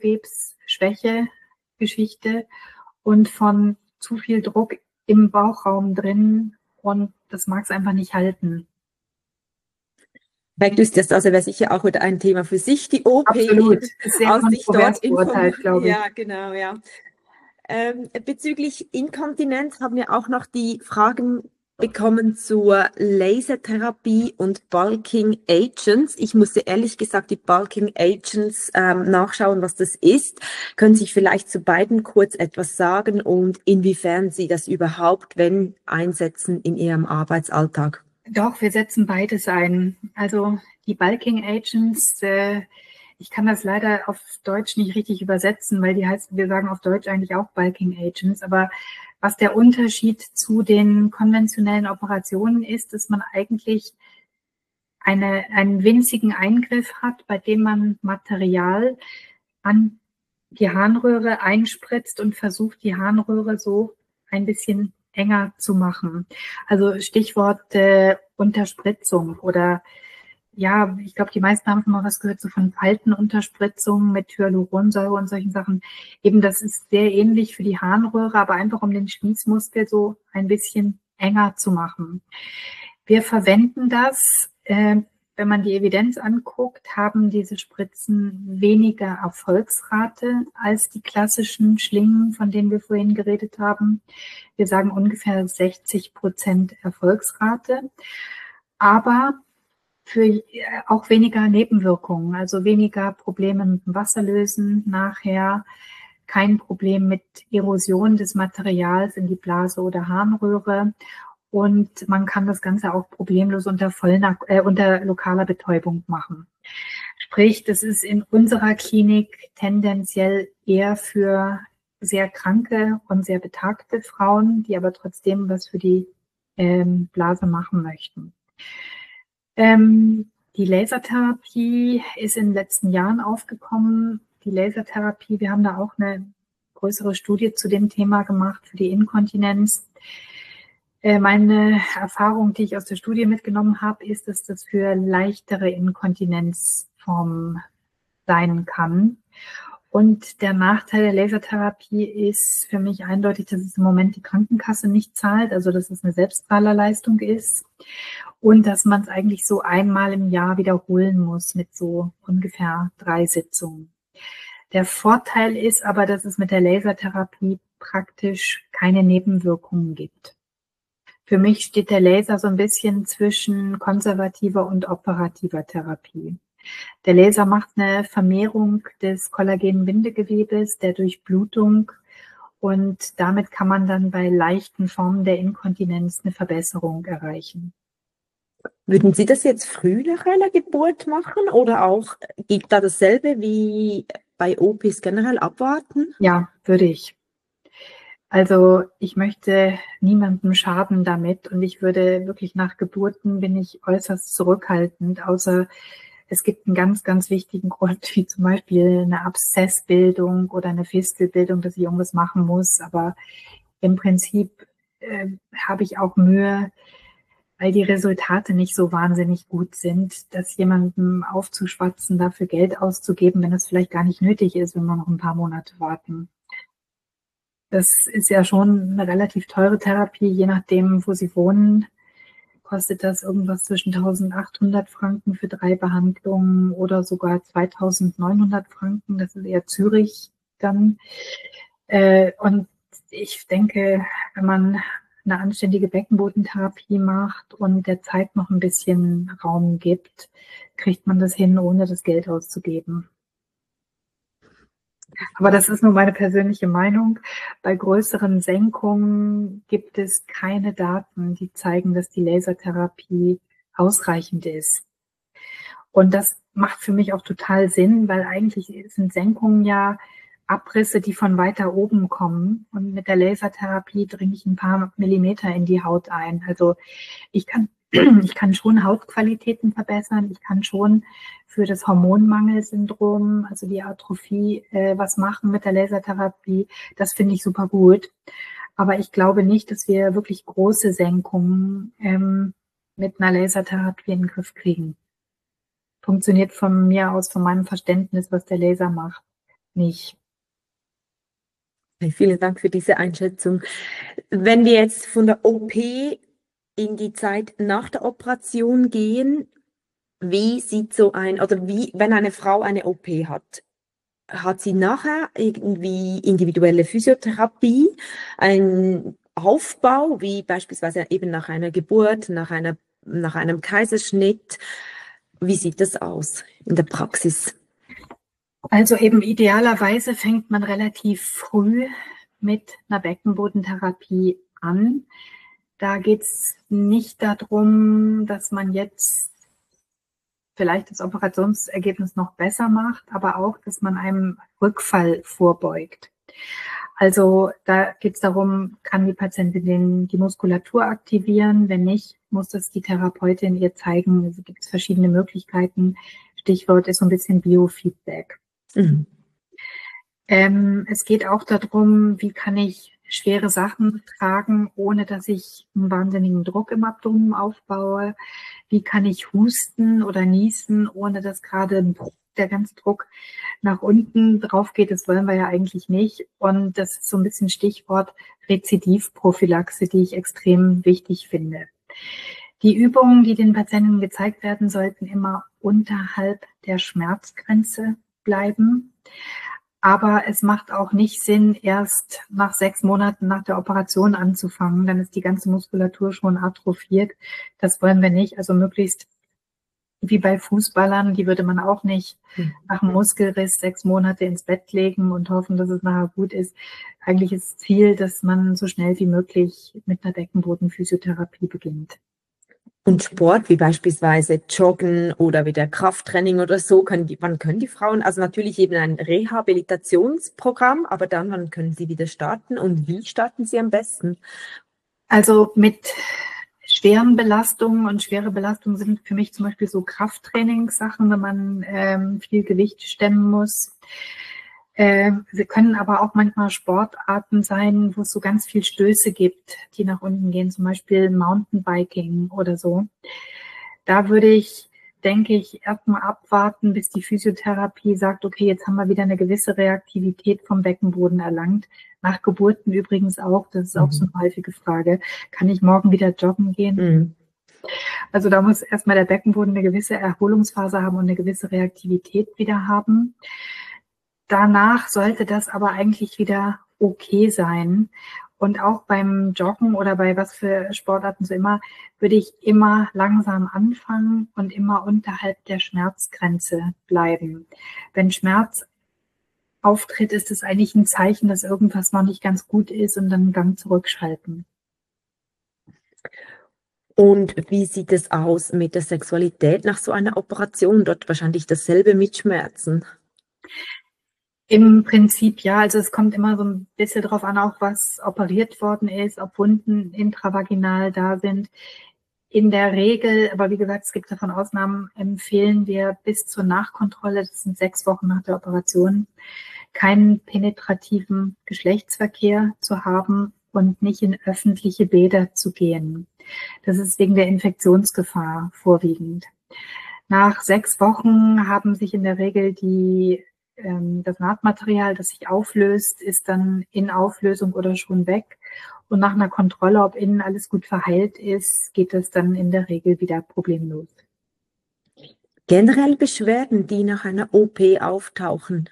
B: Bindegewebsschwäche-Geschichte und von zu viel Druck im Bauchraum drin und das mag es einfach nicht halten.
A: Rektusdiastase wäre sicher auch wieder ein Thema für sich, die O P.
B: Absolut, ist sehr kontrovers beurteilt, glaube ich.
A: Ja, genau, ja. Ähm, bezüglich Inkontinenz haben wir auch noch die Fragen bekommen zur Lasertherapie und Bulking Agents. Ich musste ehrlich gesagt die Bulking Agents ähm, nachschauen, was das ist. Können Sie vielleicht zu beiden kurz etwas sagen und inwiefern Sie das überhaupt, wenn, einsetzen in Ihrem Arbeitsalltag?
B: Doch, wir setzen beides ein. Also die Bulking Agents, äh, ich kann das leider auf Deutsch nicht richtig übersetzen, weil die heißt, wir sagen auf Deutsch eigentlich auch Bulking Agents. Aber was der Unterschied zu den konventionellen Operationen ist, dass man eigentlich eine, einen winzigen Eingriff hat, bei dem man Material an die Harnröhre einspritzt und versucht, die Harnröhre so ein bisschen enger zu machen. Also Stichwort äh, Unterspritzung oder ja, ich glaube, die meisten haben schon mal was gehört, so von Faltenunterspritzung mit Hyaluronsäure und solchen Sachen. Eben, das ist sehr ähnlich für die Harnröhre, aber einfach um den Schließmuskel so ein bisschen enger zu machen. Wir verwenden das, äh, wenn man die Evidenz anguckt, haben diese Spritzen weniger Erfolgsrate als die klassischen Schlingen, von denen wir vorhin geredet haben. Wir sagen ungefähr sechzig Prozent Erfolgsrate, aber für auch weniger Nebenwirkungen, also weniger Probleme mit dem Wasserlösen nachher, kein Problem mit Erosion des Materials in die Blase oder Harnröhre. Und man kann das Ganze auch problemlos unter, Vollnark äh, unter lokaler Betäubung machen. Sprich, das ist in unserer Klinik tendenziell eher für sehr kranke und sehr betagte Frauen, die aber trotzdem was für die ähm, Blase machen möchten. Ähm, die Lasertherapie ist in den letzten Jahren aufgekommen. Die Lasertherapie, wir haben da auch eine größere Studie zu dem Thema gemacht für die Inkontinenz. Äh, meine Erfahrung, die ich aus der Studie mitgenommen habe, ist, dass das für leichtere Inkontinenzformen sein kann. Und der Nachteil der Lasertherapie ist für mich eindeutig, dass es im Moment die Krankenkasse nicht zahlt, also dass es eine Selbstzahlerleistung ist und dass man es eigentlich so einmal im Jahr wiederholen muss mit so ungefähr drei Sitzungen. Der Vorteil ist aber, dass es mit der Lasertherapie praktisch keine Nebenwirkungen gibt. Für mich steht der Laser so ein bisschen zwischen konservativer und operativer Therapie. Der Laser macht eine Vermehrung des Kollagenbindegewebes, der Durchblutung und damit kann man dann bei leichten Formen der Inkontinenz eine Verbesserung erreichen.
A: Würden Sie das jetzt früh nach einer Geburt machen oder auch gilt da dasselbe wie bei O Ps generell abwarten?
B: Ja, würde ich. Also ich möchte niemandem schaden damit und ich würde wirklich nach Geburten bin ich äußerst zurückhaltend, außer es gibt einen ganz, ganz wichtigen Grund, wie zum Beispiel eine Abszessbildung oder eine Fistelbildung, dass ich irgendwas machen muss. Aber im Prinzip äh, habe ich auch Mühe, weil die Resultate nicht so wahnsinnig gut sind, das jemandem aufzuschwatzen, dafür Geld auszugeben, wenn es vielleicht gar nicht nötig ist, wenn wir noch ein paar Monate warten. Das ist ja schon eine relativ teure Therapie, je nachdem, wo Sie wohnen. Kostet das irgendwas zwischen eintausendachthundert Franken für drei Behandlungen oder sogar zweitausendneunhundert Franken. Das ist eher Zürich dann. Und ich denke, wenn man eine anständige Beckenbodentherapie macht und der Zeit noch ein bisschen Raum gibt, kriegt man das hin, ohne das Geld auszugeben. Aber das ist nur meine persönliche Meinung. Bei größeren Senkungen gibt es keine Daten, die zeigen, dass die Lasertherapie ausreichend ist. Und das macht für mich auch total Sinn, weil eigentlich sind Senkungen ja Abrisse, die von weiter oben kommen. Und mit der Lasertherapie dringe ich ein paar Millimeter in die Haut ein. Also ich kann Ich kann schon Hautqualitäten verbessern. Ich kann schon für das Hormonmangelsyndrom, also die Atrophie, äh, was machen mit der Lasertherapie. Das finde ich super gut. Aber ich glaube nicht, dass wir wirklich große Senkungen ähm, mit einer Lasertherapie in den Griff kriegen. Funktioniert von mir aus, von meinem Verständnis, was der Laser macht, nicht.
A: Vielen Dank für diese Einschätzung. Wenn wir jetzt von der O P in die Zeit nach der Operation gehen, wie sieht so ein, oder wie, wenn eine Frau eine O P hat, hat sie nachher irgendwie individuelle Physiotherapie, einen Aufbau, wie beispielsweise eben nach einer Geburt, nach einer, nach einem Kaiserschnitt? Wie sieht das aus in der Praxis?
B: Also eben idealerweise fängt man relativ früh mit einer Beckenbodentherapie an. Da geht es nicht darum, dass man jetzt vielleicht das Operationsergebnis noch besser macht, aber auch, dass man einem Rückfall vorbeugt. Also da geht es darum, kann die Patientin die Muskulatur aktivieren? Wenn nicht, muss das die Therapeutin ihr zeigen. Also gibt es verschiedene Möglichkeiten. Stichwort ist so ein bisschen Biofeedback. Mhm. Ähm, es geht auch darum, wie kann ich schwere Sachen tragen, ohne dass ich einen wahnsinnigen Druck im Abdomen aufbaue? Wie kann ich husten oder niesen, ohne dass gerade der ganze Druck nach unten drauf geht? Das wollen wir ja eigentlich nicht. Und das ist so ein bisschen Stichwort Rezidivprophylaxe, die ich extrem wichtig finde. Die Übungen, die den Patienten gezeigt werden, sollten immer unterhalb der Schmerzgrenze bleiben. Aber es macht auch nicht Sinn, erst nach sechs Monaten nach der Operation anzufangen. Dann ist die ganze Muskulatur schon atrophiert. Das wollen wir nicht. Also möglichst wie bei Fußballern, die würde man auch nicht nach einem Muskelriss sechs Monate ins Bett legen und hoffen, dass es nachher gut ist. Eigentlich ist das Ziel, dass man so schnell wie möglich mit einer Beckenbodenphysiotherapie beginnt.
A: Und Sport, wie beispielsweise Joggen oder wieder Krafttraining oder so, können die, wann können die Frauen, also natürlich eben ein Rehabilitationsprogramm, aber dann, wann können sie wieder starten und wie starten sie am besten?
B: Also mit schweren Belastungen, und schwere Belastungen sind für mich zum Beispiel so Krafttrainingssachen, wenn man ähm, viel Gewicht stemmen muss. Äh, sie können aber auch manchmal Sportarten sein, wo es so ganz viel Stöße gibt, die nach unten gehen, zum Beispiel Mountainbiking oder so. Da würde ich, denke ich, erstmal abwarten, bis die Physiotherapie sagt, okay, jetzt haben wir wieder eine gewisse Reaktivität vom Beckenboden erlangt. Nach Geburten übrigens auch, das ist auch so eine häufige Frage. Kann ich morgen wieder joggen gehen?
A: Mhm.
B: Also da muss erstmal der Beckenboden eine gewisse Erholungsphase haben und eine gewisse Reaktivität wieder haben. Danach sollte das aber eigentlich wieder okay sein. Und auch beim Joggen oder bei was für Sportarten so immer, würde ich immer langsam anfangen und immer unterhalb der Schmerzgrenze bleiben. Wenn Schmerz auftritt, ist es eigentlich ein Zeichen, dass irgendwas noch nicht ganz gut ist, und dann einen Gang zurückschalten.
A: Und wie sieht es aus mit der Sexualität nach so einer Operation? Dort wahrscheinlich dasselbe mit Schmerzen.
B: Im Prinzip ja, also es kommt immer so ein bisschen drauf an, auch was operiert worden ist, ob Wunden intravaginal da sind. In der Regel, aber wie gesagt, es gibt davon Ausnahmen, empfehlen wir bis zur Nachkontrolle, das sind sechs Wochen nach der Operation, keinen penetrativen Geschlechtsverkehr zu haben und nicht in öffentliche Bäder zu gehen. Das ist wegen der Infektionsgefahr vorwiegend. Nach sechs Wochen haben sich in der Regel die das Nahtmaterial, das sich auflöst, ist dann in Auflösung oder schon weg. Und nach einer Kontrolle, ob innen alles gut verheilt ist, geht es dann in der Regel wieder problemlos.
A: Generell Beschwerden, die nach einer O P auftauchen.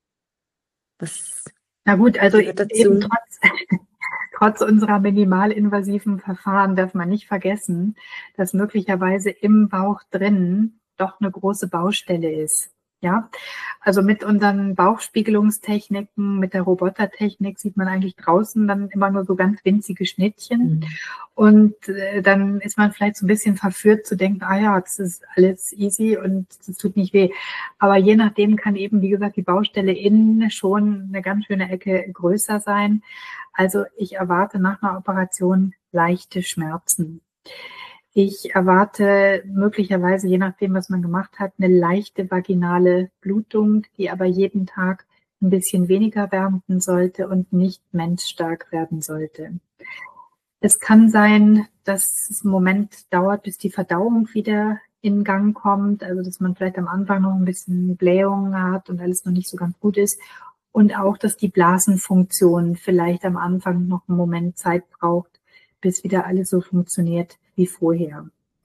A: Was
B: Na gut, also
A: gehört dazu?
B: eben trotz, trotz unserer minimalinvasiven Verfahren darf man nicht vergessen, dass möglicherweise im Bauch drin doch eine große Baustelle ist. Ja, also mit unseren Bauchspiegelungstechniken, mit der Robotertechnik sieht man eigentlich draußen dann immer nur so ganz winzige Schnittchen. Mhm. Und äh, dann ist man vielleicht so ein bisschen verführt zu denken, ah ja, das ist alles easy und das tut nicht weh. Aber je nachdem kann eben, wie gesagt, die Baustelle innen schon eine ganz schöne Ecke größer sein. Also ich erwarte nach einer Operation leichte Schmerzen. Ich erwarte möglicherweise, je nachdem, was man gemacht hat, eine leichte vaginale Blutung, die aber jeden Tag ein bisschen weniger werden sollte und nicht mensstark werden sollte. Es kann sein, dass es einen Moment dauert, bis die Verdauung wieder in Gang kommt, also dass man vielleicht am Anfang noch ein bisschen Blähungen hat und alles noch nicht so ganz gut ist. Und auch, dass die Blasenfunktion vielleicht am Anfang noch einen Moment Zeit braucht, bis wieder alles so funktioniert wie vorher.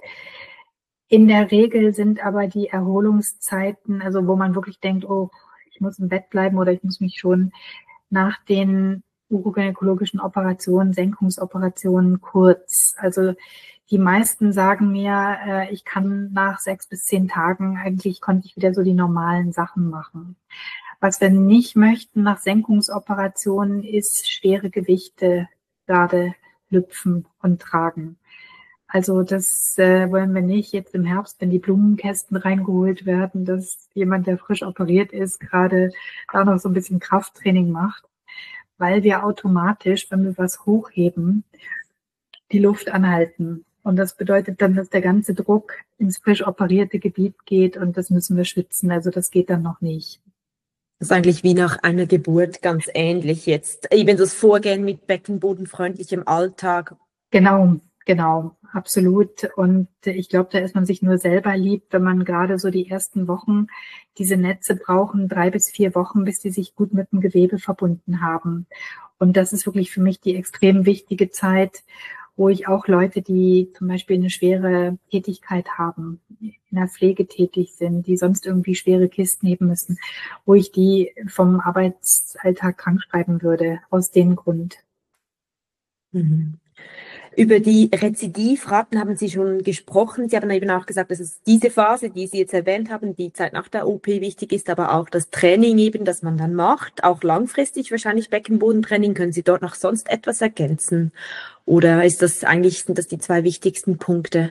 B: In der Regel sind aber die Erholungszeiten, also wo man wirklich denkt, oh, ich muss im Bett bleiben oder ich muss mich schon nach den urogynäkologischen Operationen, Senkungsoperationen kurz. Also die meisten sagen mir, äh, ich kann nach sechs bis zehn Tagen, eigentlich konnte ich wieder so die normalen Sachen machen. Was wir nicht möchten nach Senkungsoperationen ist schwere Gewichte gerade lüpfen und tragen. Also das äh, wollen wir nicht jetzt im Herbst, wenn die Blumenkästen reingeholt werden, dass jemand, der frisch operiert ist, gerade da noch so ein bisschen Krafttraining macht, weil wir automatisch, wenn wir was hochheben, die Luft anhalten. Und das bedeutet dann, dass der ganze Druck ins frisch operierte Gebiet geht und das müssen wir schützen. Also das geht dann noch nicht.
A: Das ist eigentlich wie nach einer Geburt ganz ähnlich jetzt. Eben das Vorgehen mit beckenbodenfreundlichem Alltag.
B: Genau, genau, absolut. Und ich glaube, da ist man sich nur selber lieb, wenn man gerade so die ersten Wochen, diese Netze brauchen drei bis vier Wochen, bis die sich gut mit dem Gewebe verbunden haben. Und das ist wirklich für mich die extrem wichtige Zeit, wo ich auch Leute, die zum Beispiel eine schwere Tätigkeit haben, in der Pflege tätig sind, die sonst irgendwie schwere Kisten heben müssen, wo ich die vom Arbeitsalltag krankschreiben würde, aus dem Grund.
A: Mhm. Über die Rezidivraten haben Sie schon gesprochen. Sie haben eben auch gesagt, dass es diese Phase, die Sie jetzt erwähnt haben, die Zeit nach der O P wichtig ist, aber auch das Training eben, das man dann macht, auch langfristig wahrscheinlich Beckenbodentraining. Können Sie dort noch sonst etwas ergänzen? Oder ist das eigentlich, sind das die zwei wichtigsten Punkte?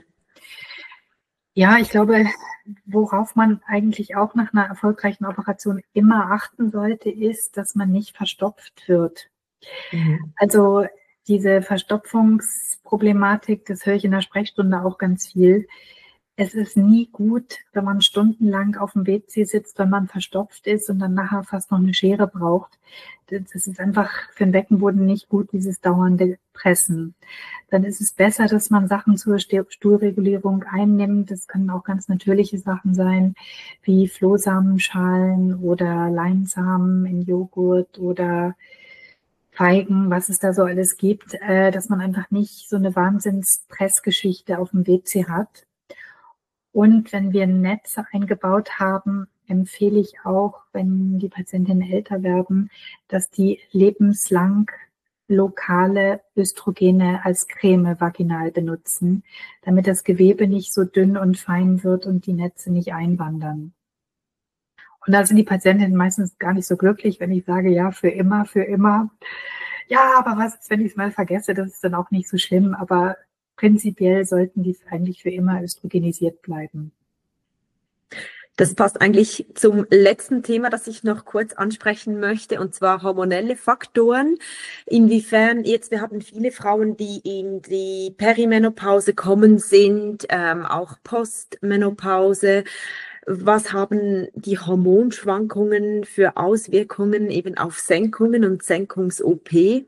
B: Ja, ich glaube, worauf man eigentlich auch nach einer erfolgreichen Operation immer achten sollte, ist, dass man nicht verstopft wird.
A: Mhm.
B: Also diese Verstopfungsproblematik, das höre ich in der Sprechstunde auch ganz viel. Es ist nie gut, wenn man stundenlang auf dem W C sitzt, wenn man verstopft ist und dann nachher fast noch eine Schere braucht. Das ist einfach für den Beckenboden nicht gut, dieses dauernde Pressen. Dann ist es besser, dass man Sachen zur Stuhlregulierung einnimmt. Das können auch ganz natürliche Sachen sein, wie Flohsamenschalen oder Leinsamen in Joghurt oder Feigen, was es da so alles gibt, äh, dass man einfach nicht so eine Wahnsinnspressgeschichte auf dem W C hat. Und wenn wir Netze eingebaut haben, empfehle ich auch, wenn die Patientinnen älter werden, dass die lebenslang lokale Östrogene als Creme vaginal benutzen, damit das Gewebe nicht so dünn und fein wird und die Netze nicht einwandern. Und da sind die Patientinnen meistens gar nicht so glücklich, wenn ich sage, ja, für immer, für immer. Ja, aber was ist, wenn ich es mal vergesse? Das ist dann auch nicht so schlimm, aber prinzipiell sollten die eigentlich für immer östrogenisiert bleiben.
A: Das passt eigentlich zum letzten Thema, das ich noch kurz ansprechen möchte, und zwar hormonelle Faktoren. Inwiefern jetzt, wir hatten viele Frauen, die in die Perimenopause kommen sind, ähm, auch Postmenopause. Was haben die Hormonschwankungen für Auswirkungen eben auf Senkungen und Senkungs-O P?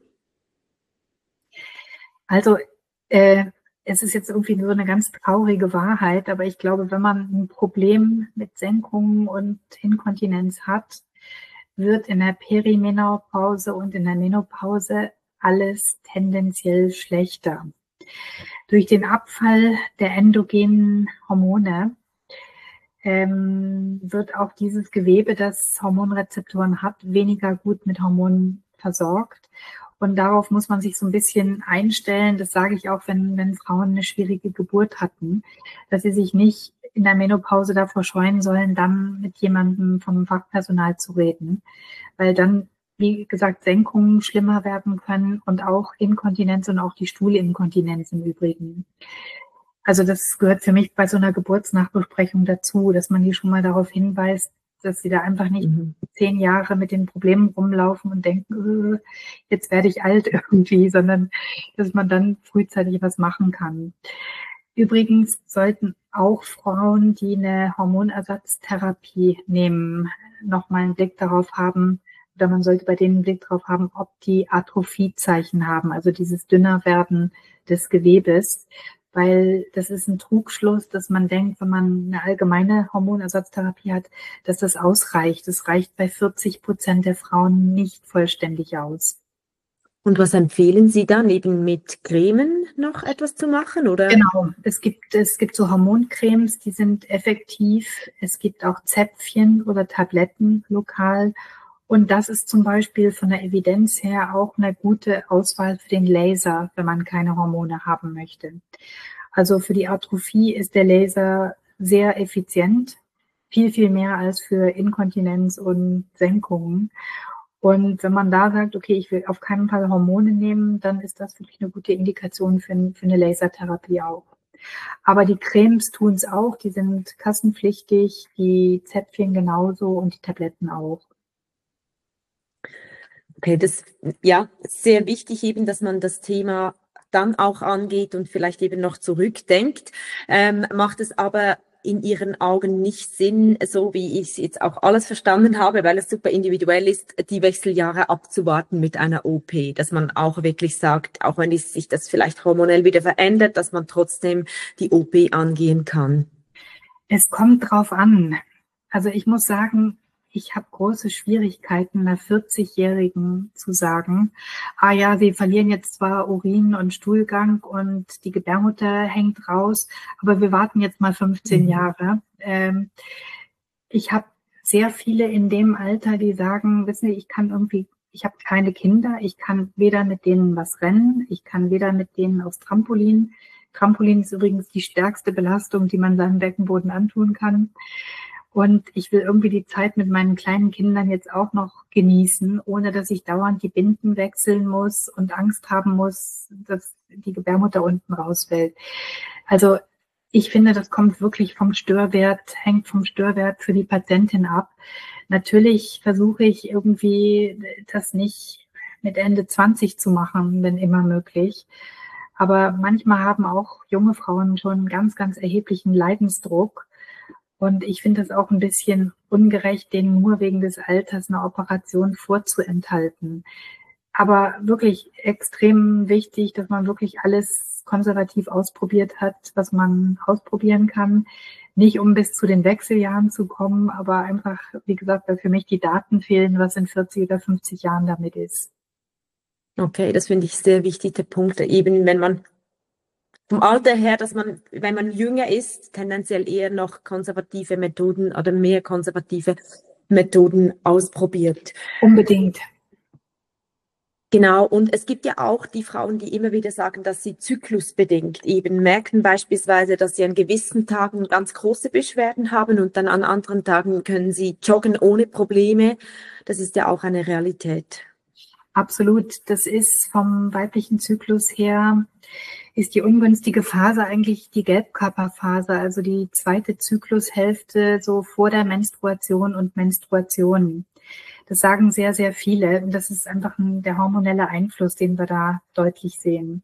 B: Also äh, es ist jetzt irgendwie so eine ganz traurige Wahrheit, aber ich glaube, wenn man ein Problem mit Senkungen und Inkontinenz hat, wird in der Perimenopause und in der Menopause alles tendenziell schlechter. Durch den Abfall der endogenen Hormone ähm, wird auch dieses Gewebe, das Hormonrezeptoren hat, weniger gut mit Hormonen versorgt. Und darauf muss man sich so ein bisschen einstellen. Das sage ich auch, wenn, wenn Frauen eine schwierige Geburt hatten, dass sie sich nicht in der Menopause davor scheuen sollen, dann mit jemandem vom Fachpersonal zu reden, weil dann, wie gesagt, Senkungen schlimmer werden können und auch Inkontinenz und auch die Stuhlinkontinenz im Übrigen. Also das gehört für mich bei so einer Geburtsnachbesprechung dazu, dass man die schon mal darauf hinweist, dass sie da einfach nicht
A: Mhm.
B: zehn Jahre mit den Problemen rumlaufen und denken, äh, jetzt werde ich alt irgendwie, sondern dass man dann frühzeitig was machen kann. Übrigens sollten auch Frauen, die eine Hormonersatztherapie nehmen, nochmal einen Blick darauf haben, oder man sollte bei denen einen Blick darauf haben, ob die Atrophiezeichen haben, also dieses Dünnerwerden des Gewebes, weil das ist ein Trugschluss, dass man denkt, wenn man eine allgemeine Hormonersatztherapie hat, dass das ausreicht. Das reicht bei vierzig Prozent der Frauen nicht vollständig aus.
A: Und was empfehlen Sie dann, eben mit Cremen noch etwas zu machen, oder?
B: Genau, es gibt, es gibt so Hormoncremes, die sind effektiv. Es gibt auch Zäpfchen oder Tabletten lokal. Und das ist zum Beispiel von der Evidenz her auch eine gute Auswahl für den Laser, wenn man keine Hormone haben möchte. Also für die Atrophie ist der Laser sehr effizient, viel, viel mehr als für Inkontinenz und Senkungen. Und wenn man da sagt, okay, ich will auf keinen Fall Hormone nehmen, dann ist das wirklich eine gute Indikation für, für eine Lasertherapie auch. Aber die Cremes tun es auch, die sind kassenpflichtig, die Zäpfchen genauso und die Tabletten auch.
A: Okay, das, ja, sehr wichtig eben, dass man das Thema dann auch angeht und vielleicht eben noch zurückdenkt. Ähm, macht es aber in Ihren Augen nicht Sinn, so wie ich jetzt auch alles verstanden habe, weil es super individuell ist, die Wechseljahre abzuwarten mit einer O P, dass man auch wirklich sagt, auch wenn sich das vielleicht hormonell wieder verändert, dass man trotzdem die O P angehen kann?
B: Es kommt drauf an. Also ich muss sagen, ich habe große Schwierigkeiten, einer vierzig-Jährigen zu sagen, ah ja, sie verlieren jetzt zwar Urin und Stuhlgang und die Gebärmutter hängt raus, aber wir warten jetzt mal fünfzehn mhm. Jahre. Ähm, ich habe sehr viele in dem Alter, die sagen, wissen Sie, ich kann irgendwie, ich habe keine Kinder, ich kann weder mit denen was rennen, ich kann weder mit denen aufs Trampolin. Trampolin ist übrigens die stärkste Belastung, die man seinem Beckenboden antun kann. Und ich will irgendwie die Zeit mit meinen kleinen Kindern jetzt auch noch genießen, ohne dass ich dauernd die Binden wechseln muss und Angst haben muss, dass die Gebärmutter unten rausfällt. Also ich finde, das kommt wirklich vom Störwert, hängt vom Störwert für die Patientin ab. Natürlich versuche ich irgendwie das nicht mit Ende zwanzig zu machen, wenn immer möglich. Aber manchmal haben auch junge Frauen schon einen ganz, ganz erheblichen Leidensdruck. Und ich finde es auch ein bisschen ungerecht, denen nur wegen des Alters eine Operation vorzuenthalten. Aber wirklich extrem wichtig, dass man wirklich alles konservativ ausprobiert hat, was man ausprobieren kann. Nicht um bis zu den Wechseljahren zu kommen, aber einfach, wie gesagt, weil für mich die Daten fehlen, was in vierzig oder fünfzig Jahren damit ist.
A: Okay, das finde ich sehr wichtig, der Punkt, eben wenn man vom Alter her, dass man, wenn man jünger ist, tendenziell eher noch konservative Methoden oder mehr konservative Methoden ausprobiert.
B: Unbedingt.
A: Genau, und es gibt ja auch die Frauen, die immer wieder sagen, dass sie zyklusbedingt eben merken beispielsweise, dass sie an gewissen Tagen ganz große Beschwerden haben und dann an anderen Tagen können sie joggen ohne Probleme. Das ist ja auch eine Realität.
B: Absolut. Das ist vom weiblichen Zyklus her, ist die ungünstige Phase eigentlich die Gelbkörperphase, also die zweite Zyklushälfte so vor der Menstruation und Menstruation. Das sagen sehr, sehr viele. Und das ist einfach ein, der hormonelle Einfluss, den wir da deutlich sehen.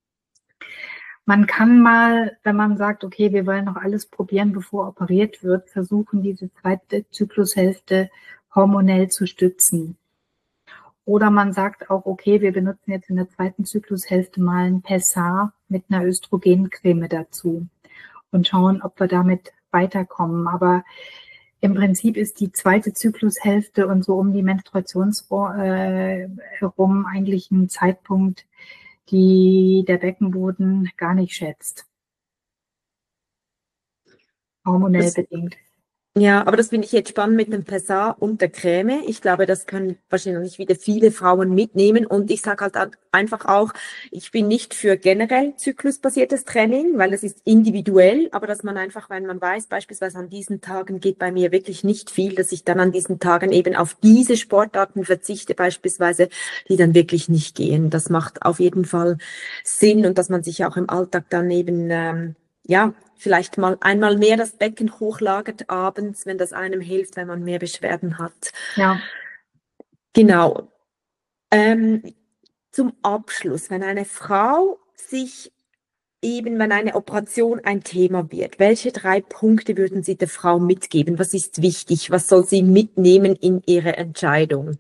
B: Man kann mal, wenn man sagt, okay, wir wollen noch alles probieren, bevor operiert wird, versuchen, diese zweite Zyklushälfte hormonell zu stützen. Oder man sagt auch, okay, wir benutzen jetzt in der zweiten Zyklushälfte mal ein Pessar mit einer Östrogencreme dazu und schauen, ob wir damit weiterkommen. Aber im Prinzip ist die zweite Zyklushälfte und so um die Menstruation äh, herum eigentlich ein Zeitpunkt, die der Beckenboden gar nicht schätzt. Hormonell das bedingt.
A: Ja, aber das finde ich jetzt spannend mit dem Pessar und der Creme. Ich glaube, das können wahrscheinlich wieder viele Frauen mitnehmen. Und ich sage halt einfach auch, ich bin nicht für generell zyklusbasiertes Training, weil es ist individuell, aber dass man einfach, wenn man weiß, beispielsweise an diesen Tagen geht bei mir wirklich nicht viel, dass ich dann an diesen Tagen eben auf diese Sportarten verzichte beispielsweise, die dann wirklich nicht gehen. Das macht auf jeden Fall Sinn und dass man sich auch im Alltag dann eben, ähm, ja, vielleicht mal einmal mehr das Becken hochlagert abends, wenn das einem hilft, wenn man mehr Beschwerden hat.
B: Ja.
A: Genau. Ähm, zum Abschluss, wenn eine Frau sich eben, wenn eine Operation ein Thema wird, welche drei Punkte würden Sie der Frau mitgeben? Was ist wichtig? Was soll sie mitnehmen in ihre Entscheidung?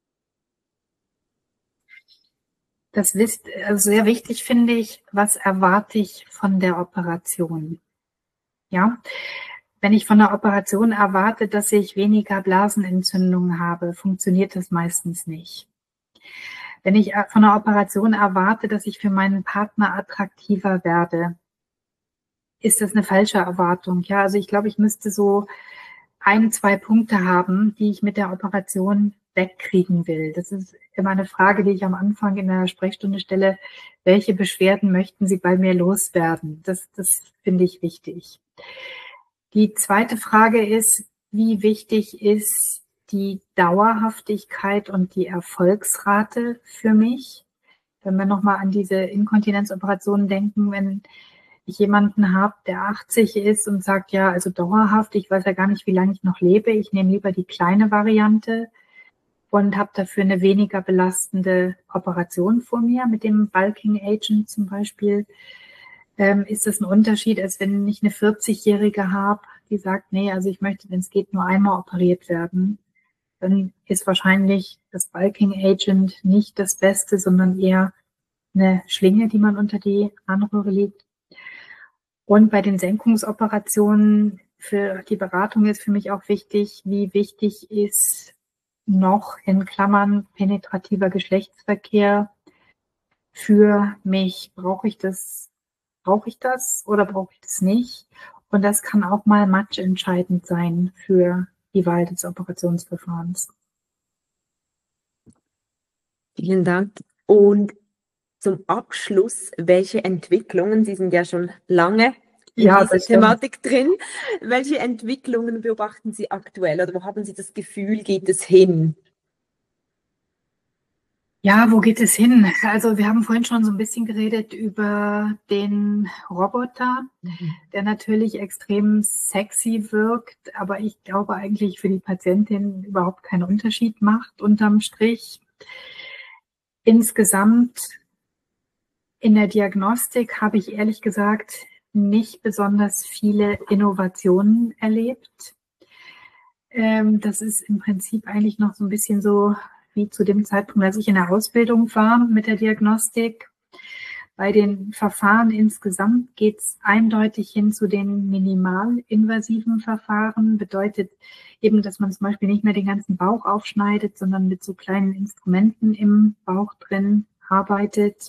B: Das ist also sehr wichtig, finde ich, was erwarte ich von der Operation? Ja, wenn ich von der Operation erwarte, dass ich weniger Blasenentzündungen habe, funktioniert das meistens nicht. Wenn ich von der Operation erwarte, dass ich für meinen Partner attraktiver werde, ist das eine falsche Erwartung. Ja, also ich glaube, ich müsste so ein, zwei Punkte haben, die ich mit der Operation wegkriegen will. Das ist immer eine Frage, die ich am Anfang in der Sprechstunde stelle. Welche Beschwerden möchten Sie bei mir loswerden? Das, das finde ich wichtig. Die zweite Frage ist, wie wichtig ist die Dauerhaftigkeit und die Erfolgsrate für mich? Wenn wir nochmal an diese Inkontinenzoperationen denken, wenn ich jemanden habe, der achtzig ist und sagt, ja, also dauerhaft, ich weiß ja gar nicht, wie lange ich noch lebe, ich nehme lieber die kleine Variante und habe dafür eine weniger belastende Operation vor mir mit dem Bulking Agent zum Beispiel, ähm, ist das ein Unterschied, als wenn ich eine vierzig-Jährige habe, die sagt, nee, also ich möchte, wenn es geht, nur einmal operiert werden. Dann ist wahrscheinlich das Bulking Agent nicht das Beste, sondern eher eine Schlinge, die man unter die Harnröhre legt. Und bei den Senkungsoperationen für die Beratung ist für mich auch wichtig, wie wichtig ist noch in Klammern penetrativer Geschlechtsverkehr für mich. Brauche ich das, brauche ich das oder brauche ich das nicht? Und das kann auch mal matchentscheidend sein für die Wahl des Operationsverfahrens.
A: Vielen Dank. Und zum Abschluss, welche Entwicklungen, Sie sind ja schon lange in
B: Ja,
A: dieser
B: das stimmt.
A: Thematik drin, welche Entwicklungen beobachten Sie aktuell oder wo haben Sie das Gefühl, geht es hin?
B: Ja, wo geht es hin? Also wir haben vorhin schon so ein bisschen geredet über den Roboter,
A: Mhm.
B: der natürlich extrem sexy wirkt, aber ich glaube eigentlich für die Patientin überhaupt keinen Unterschied macht unterm Strich. Insgesamt in der Diagnostik habe ich ehrlich gesagt nicht besonders viele Innovationen erlebt. Ähm, das ist im Prinzip eigentlich noch so ein bisschen so wie zu dem Zeitpunkt, als ich in der Ausbildung war mit der Diagnostik. Bei den Verfahren insgesamt geht es eindeutig hin zu den minimalinvasiven Verfahren. Bedeutet eben, dass man zum Beispiel nicht mehr den ganzen Bauch aufschneidet, sondern mit so kleinen Instrumenten im Bauch drin arbeitet.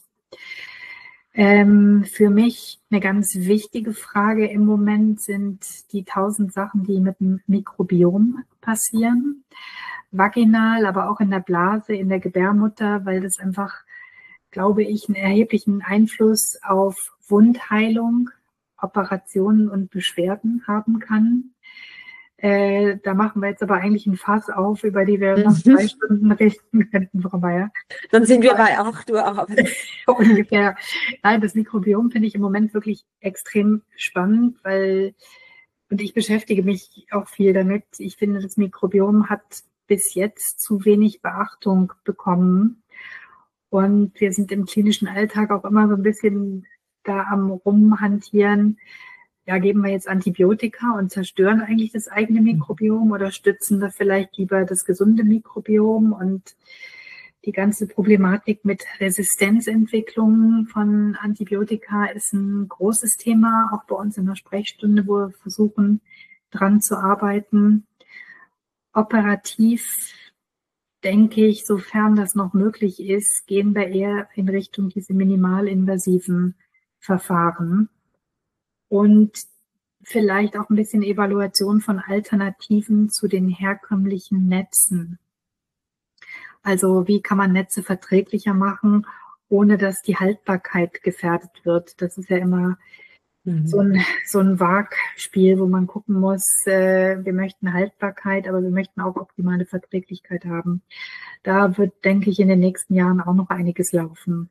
B: Ähm, für mich eine ganz wichtige Frage im Moment sind die tausend Sachen, die mit dem Mikrobiom passieren. Vaginal, aber auch in der Blase, in der Gebärmutter, weil das einfach, glaube ich, einen erheblichen Einfluss auf Wundheilung, Operationen und Beschwerden haben kann. Äh, da machen wir jetzt aber eigentlich ein Fass auf, über die wir noch zwei Stunden reden könnten, Frau Meier.
A: Dann sind wir bei acht Uhr abends.
B: Ungefähr. Nein, das Mikrobiom finde ich im Moment wirklich extrem spannend, weil, und ich beschäftige mich auch viel damit. Ich finde, das Mikrobiom hat bis jetzt zu wenig Beachtung bekommen. Und wir sind im klinischen Alltag auch immer so ein bisschen da am Rumhantieren. Ja, geben wir jetzt Antibiotika und zerstören eigentlich das eigene Mikrobiom oder stützen wir vielleicht lieber das gesunde Mikrobiom? Und die ganze Problematik mit Resistenzentwicklung von Antibiotika ist ein großes Thema, auch bei uns in der Sprechstunde, wo wir versuchen, dran zu arbeiten. Operativ denke ich, sofern das noch möglich ist, gehen wir eher in Richtung diese minimalinvasiven Verfahren und vielleicht auch ein bisschen Evaluation von Alternativen zu den herkömmlichen Netzen. Also wie kann man Netze verträglicher machen, ohne dass die Haltbarkeit gefährdet wird? Das ist ja immer mhm. so ein, so ein Waagspiel, wo man gucken muss, äh, wir möchten Haltbarkeit, aber wir möchten auch optimale Verträglichkeit haben. Da wird, denke ich, in den nächsten Jahren auch noch einiges laufen.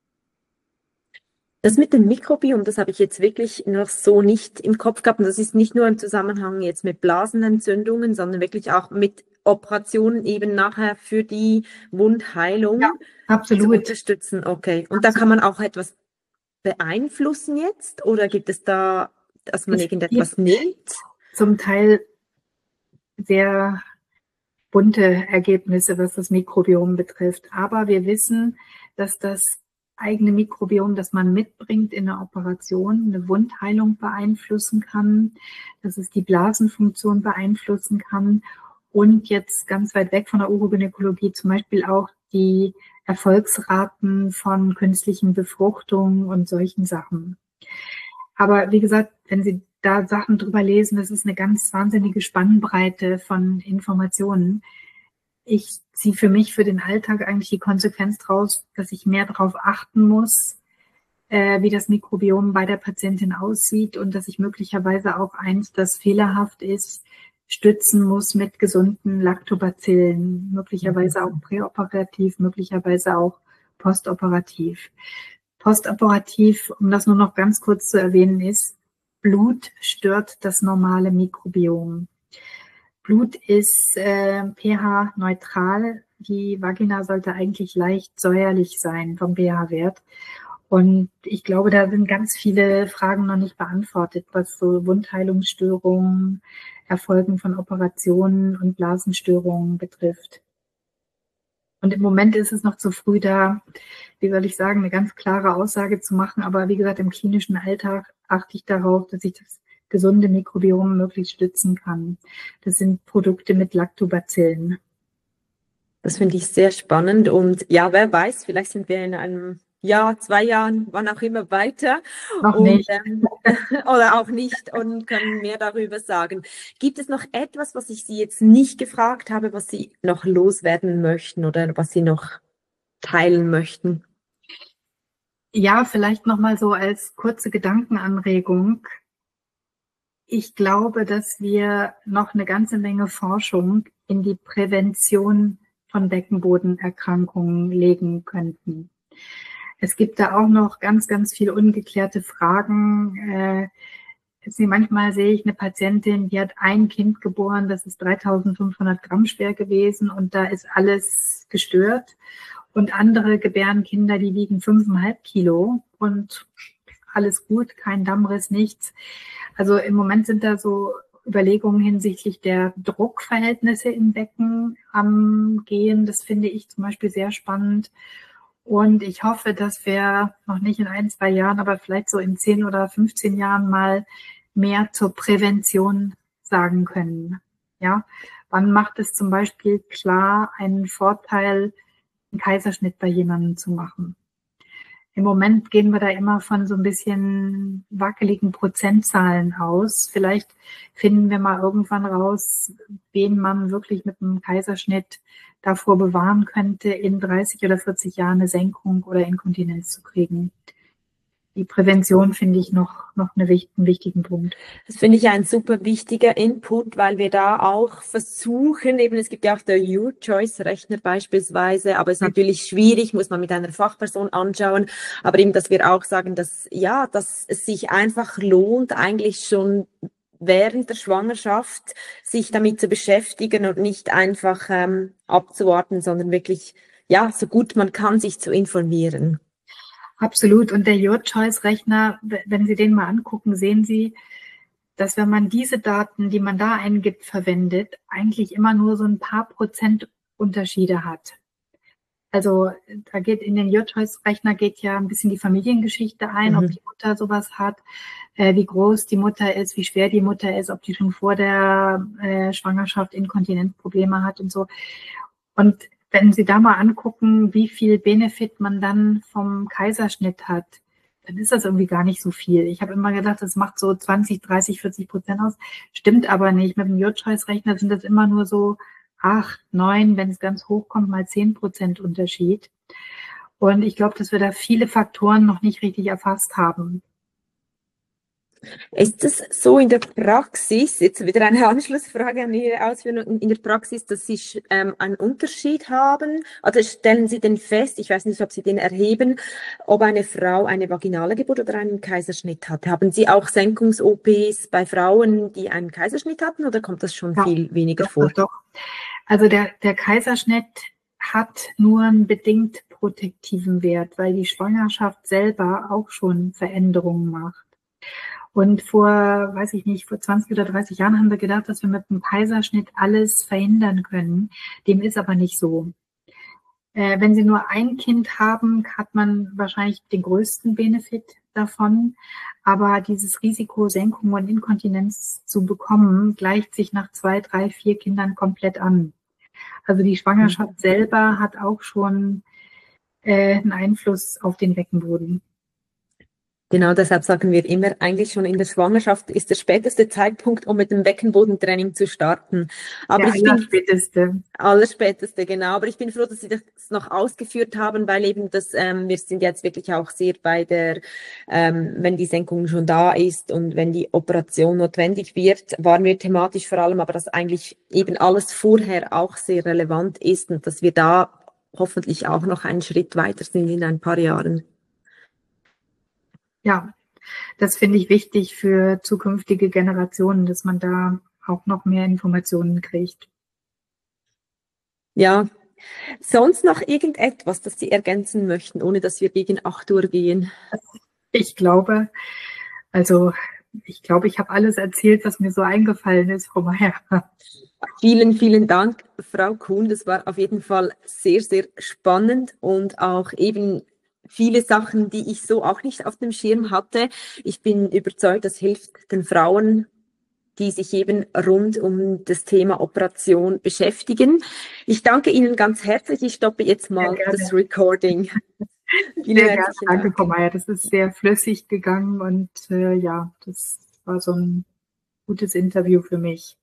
A: Das mit dem Mikrobiom, das habe ich jetzt wirklich noch so nicht im Kopf gehabt. Und das ist nicht nur im Zusammenhang jetzt mit Blasenentzündungen, sondern wirklich auch mit Operationen eben nachher für die Wundheilung
B: ja, absolut.
A: zu unterstützen. Okay. Und absolut. Da kann man auch etwas beeinflussen jetzt? Oder gibt es da, dass man es irgendetwas nimmt?
B: Zum Teil sehr bunte Ergebnisse, was das Mikrobiom betrifft. Aber wir wissen, dass das eigene Mikrobiom, das man mitbringt in der Operation, eine Wundheilung beeinflussen kann, dass es die Blasenfunktion beeinflussen kann und jetzt ganz weit weg von der Urogynäkologie zum Beispiel auch die Erfolgsraten von künstlichen Befruchtungen und solchen Sachen. Aber wie gesagt, wenn Sie da Sachen drüber lesen, das ist eine ganz wahnsinnige Spannbreite von Informationen. Ich ziehe für mich für den Alltag eigentlich die Konsequenz draus, dass ich mehr darauf achten muss, äh, wie das Mikrobiom bei der Patientin aussieht und dass ich möglicherweise auch eins, das fehlerhaft ist, stützen muss mit gesunden Lactobacillen, möglicherweise auch präoperativ, möglicherweise auch postoperativ. Postoperativ, um das nur noch ganz kurz zu erwähnen, ist, Blut stört das normale Mikrobiom. Blut ist äh, pH-neutral. Die Vagina sollte eigentlich leicht säuerlich sein vom pH-Wert. Und ich glaube, da sind ganz viele Fragen noch nicht beantwortet, was so Wundheilungsstörungen, Erfolgen von Operationen und Blasenstörungen betrifft. Und im Moment ist es noch zu früh, da, wie soll ich sagen, eine ganz klare Aussage zu machen. Aber wie gesagt, im klinischen Alltag achte ich darauf, dass ich das gesunde Mikrobiom möglichst stützen kann. Das sind Produkte mit Lactobacillen.
A: Das finde ich sehr spannend und ja, wer weiß, vielleicht sind wir in einem Jahr, zwei Jahren, wann auch immer weiter
B: Noch
A: und
B: nicht.
A: ähm, oder auch nicht und können mehr darüber sagen. Gibt es noch etwas, was ich Sie jetzt nicht gefragt habe, was Sie noch loswerden möchten oder was Sie noch teilen möchten?
B: Ja, vielleicht noch mal so als kurze Gedankenanregung. Ich glaube, dass wir noch eine ganze Menge Forschung in die Prävention von Beckenbodenerkrankungen legen könnten. Es gibt da auch noch ganz, ganz viele ungeklärte Fragen. Äh, manchmal sehe ich eine Patientin, die hat ein Kind geboren, das ist dreitausendfünfhundert Gramm schwer gewesen und da ist alles gestört. Und andere gebären Kinder, die wiegen fünfeinhalb Kilo und alles gut, kein Dammriss, nichts. Also im Moment sind da so Überlegungen hinsichtlich der Druckverhältnisse im Becken am Gehen. Das finde ich zum Beispiel sehr spannend. Und ich hoffe, dass wir noch nicht in ein, zwei Jahren, aber vielleicht so in zehn oder fünfzehn Jahren mal mehr zur Prävention sagen können. Ja, wann macht es zum Beispiel klar einen Vorteil, einen Kaiserschnitt bei jemandem zu machen? Im Moment gehen wir da immer von so ein bisschen wackeligen Prozentzahlen aus. Vielleicht finden wir mal irgendwann raus, wen man wirklich mit einem Kaiserschnitt davor bewahren könnte, in dreißig oder vierzig Jahren eine Senkung oder Inkontinenz zu kriegen. Die Prävention finde ich noch, noch eine, einen wichtigen Punkt.
A: Das finde ich ein super wichtiger Input, weil wir da auch versuchen, eben es gibt ja auch der Your-Choice-Rechner beispielsweise, aber es ist natürlich schwierig, muss man mit einer Fachperson anschauen, aber eben, dass wir auch sagen, dass ja, dass es sich einfach lohnt, eigentlich schon während der Schwangerschaft sich damit zu beschäftigen und nicht einfach ähm, abzuwarten, sondern wirklich, ja, so gut man kann, sich zu informieren.
B: Absolut. Und der Your-Choice-Rechner, wenn Sie den mal angucken, sehen Sie, dass wenn man diese Daten, die man da eingibt, verwendet, eigentlich immer nur so ein paar Prozent Unterschiede hat. Also da geht in den Your-Choice-Rechner geht ja ein bisschen die Familiengeschichte ein, mhm. ob die Mutter sowas hat, äh, wie groß die Mutter ist, wie schwer die Mutter ist, ob die schon vor der äh, Schwangerschaft Inkontinenzprobleme hat und so. Und wenn Sie da mal angucken, wie viel Benefit man dann vom Kaiserschnitt hat, dann ist das irgendwie gar nicht so viel. Ich habe immer gedacht, das macht so zwanzig, dreißig, vierzig Prozent aus. Stimmt aber nicht. Mit dem Your-Choice-Rechner sind das immer nur so acht, neun, wenn es ganz hoch kommt, mal zehn Prozent Unterschied. Und ich glaube, dass wir da viele Faktoren noch nicht richtig erfasst haben.
A: Ist es so in der Praxis, jetzt wieder eine Anschlussfrage an Ihre Ausführungen, in der Praxis, dass Sie ähm, einen Unterschied haben? Also stellen Sie den fest, ich weiß nicht, ob Sie den erheben, ob eine Frau eine vaginale Geburt oder einen Kaiserschnitt hat. Haben Sie auch Senkungs-O Ps bei Frauen, die einen Kaiserschnitt hatten, oder kommt das schon ja, viel weniger
B: doch,
A: vor?
B: Doch, doch. Also der, der Kaiserschnitt hat nur einen bedingt protektiven Wert, weil die Schwangerschaft selber auch schon Veränderungen macht. Und vor, weiß ich nicht, vor zwanzig oder dreißig Jahren haben wir gedacht, dass wir mit einem Kaiserschnitt alles verhindern können. Dem ist aber nicht so. Äh, wenn Sie nur ein Kind haben, hat man wahrscheinlich den größten Benefit davon. Aber dieses Risiko, Senkung und Inkontinenz zu bekommen, gleicht sich nach zwei, drei, vier Kindern komplett an. Also die Schwangerschaft selber hat auch schon äh, einen Einfluss auf den Beckenboden.
A: Genau, deshalb sagen wir immer, eigentlich schon in der Schwangerschaft ist der späteste Zeitpunkt, um mit dem Beckenbodentraining zu starten. Aber
B: der
A: ich bin
B: allerspäteste.
A: Allerspäteste, genau. Aber ich bin froh, dass Sie das noch ausgeführt haben, weil eben das, ähm, wir sind jetzt wirklich auch sehr bei der, ähm, wenn die Senkung schon da ist und wenn die Operation notwendig wird, waren wir thematisch vor allem, aber dass eigentlich eben alles vorher auch sehr relevant ist und dass wir da hoffentlich auch noch einen Schritt weiter sind in ein paar Jahren.
B: Ja, das finde ich wichtig für zukünftige Generationen, dass man da auch noch mehr Informationen kriegt.
A: Ja, Sonst noch irgendetwas, das Sie ergänzen möchten, ohne dass wir gegen acht Uhr gehen?
B: Ich glaube, also ich glaube, ich habe alles erzählt, was mir so eingefallen ist, Frau Meier.
A: Vielen, vielen Dank, Frau Kuhn. Das war auf jeden Fall sehr, sehr spannend und auch eben viele Sachen, die ich so auch nicht auf dem Schirm hatte. Ich bin überzeugt, das hilft den Frauen, die sich eben rund um das Thema Operation beschäftigen. Ich danke Ihnen ganz herzlich. Ich stoppe jetzt mal das Recording.
B: Vielen sehr herzlichen gerne. Dank. Danke, Frau Meier. Das ist sehr flüssig gegangen und äh, ja, das war so ein gutes Interview für mich.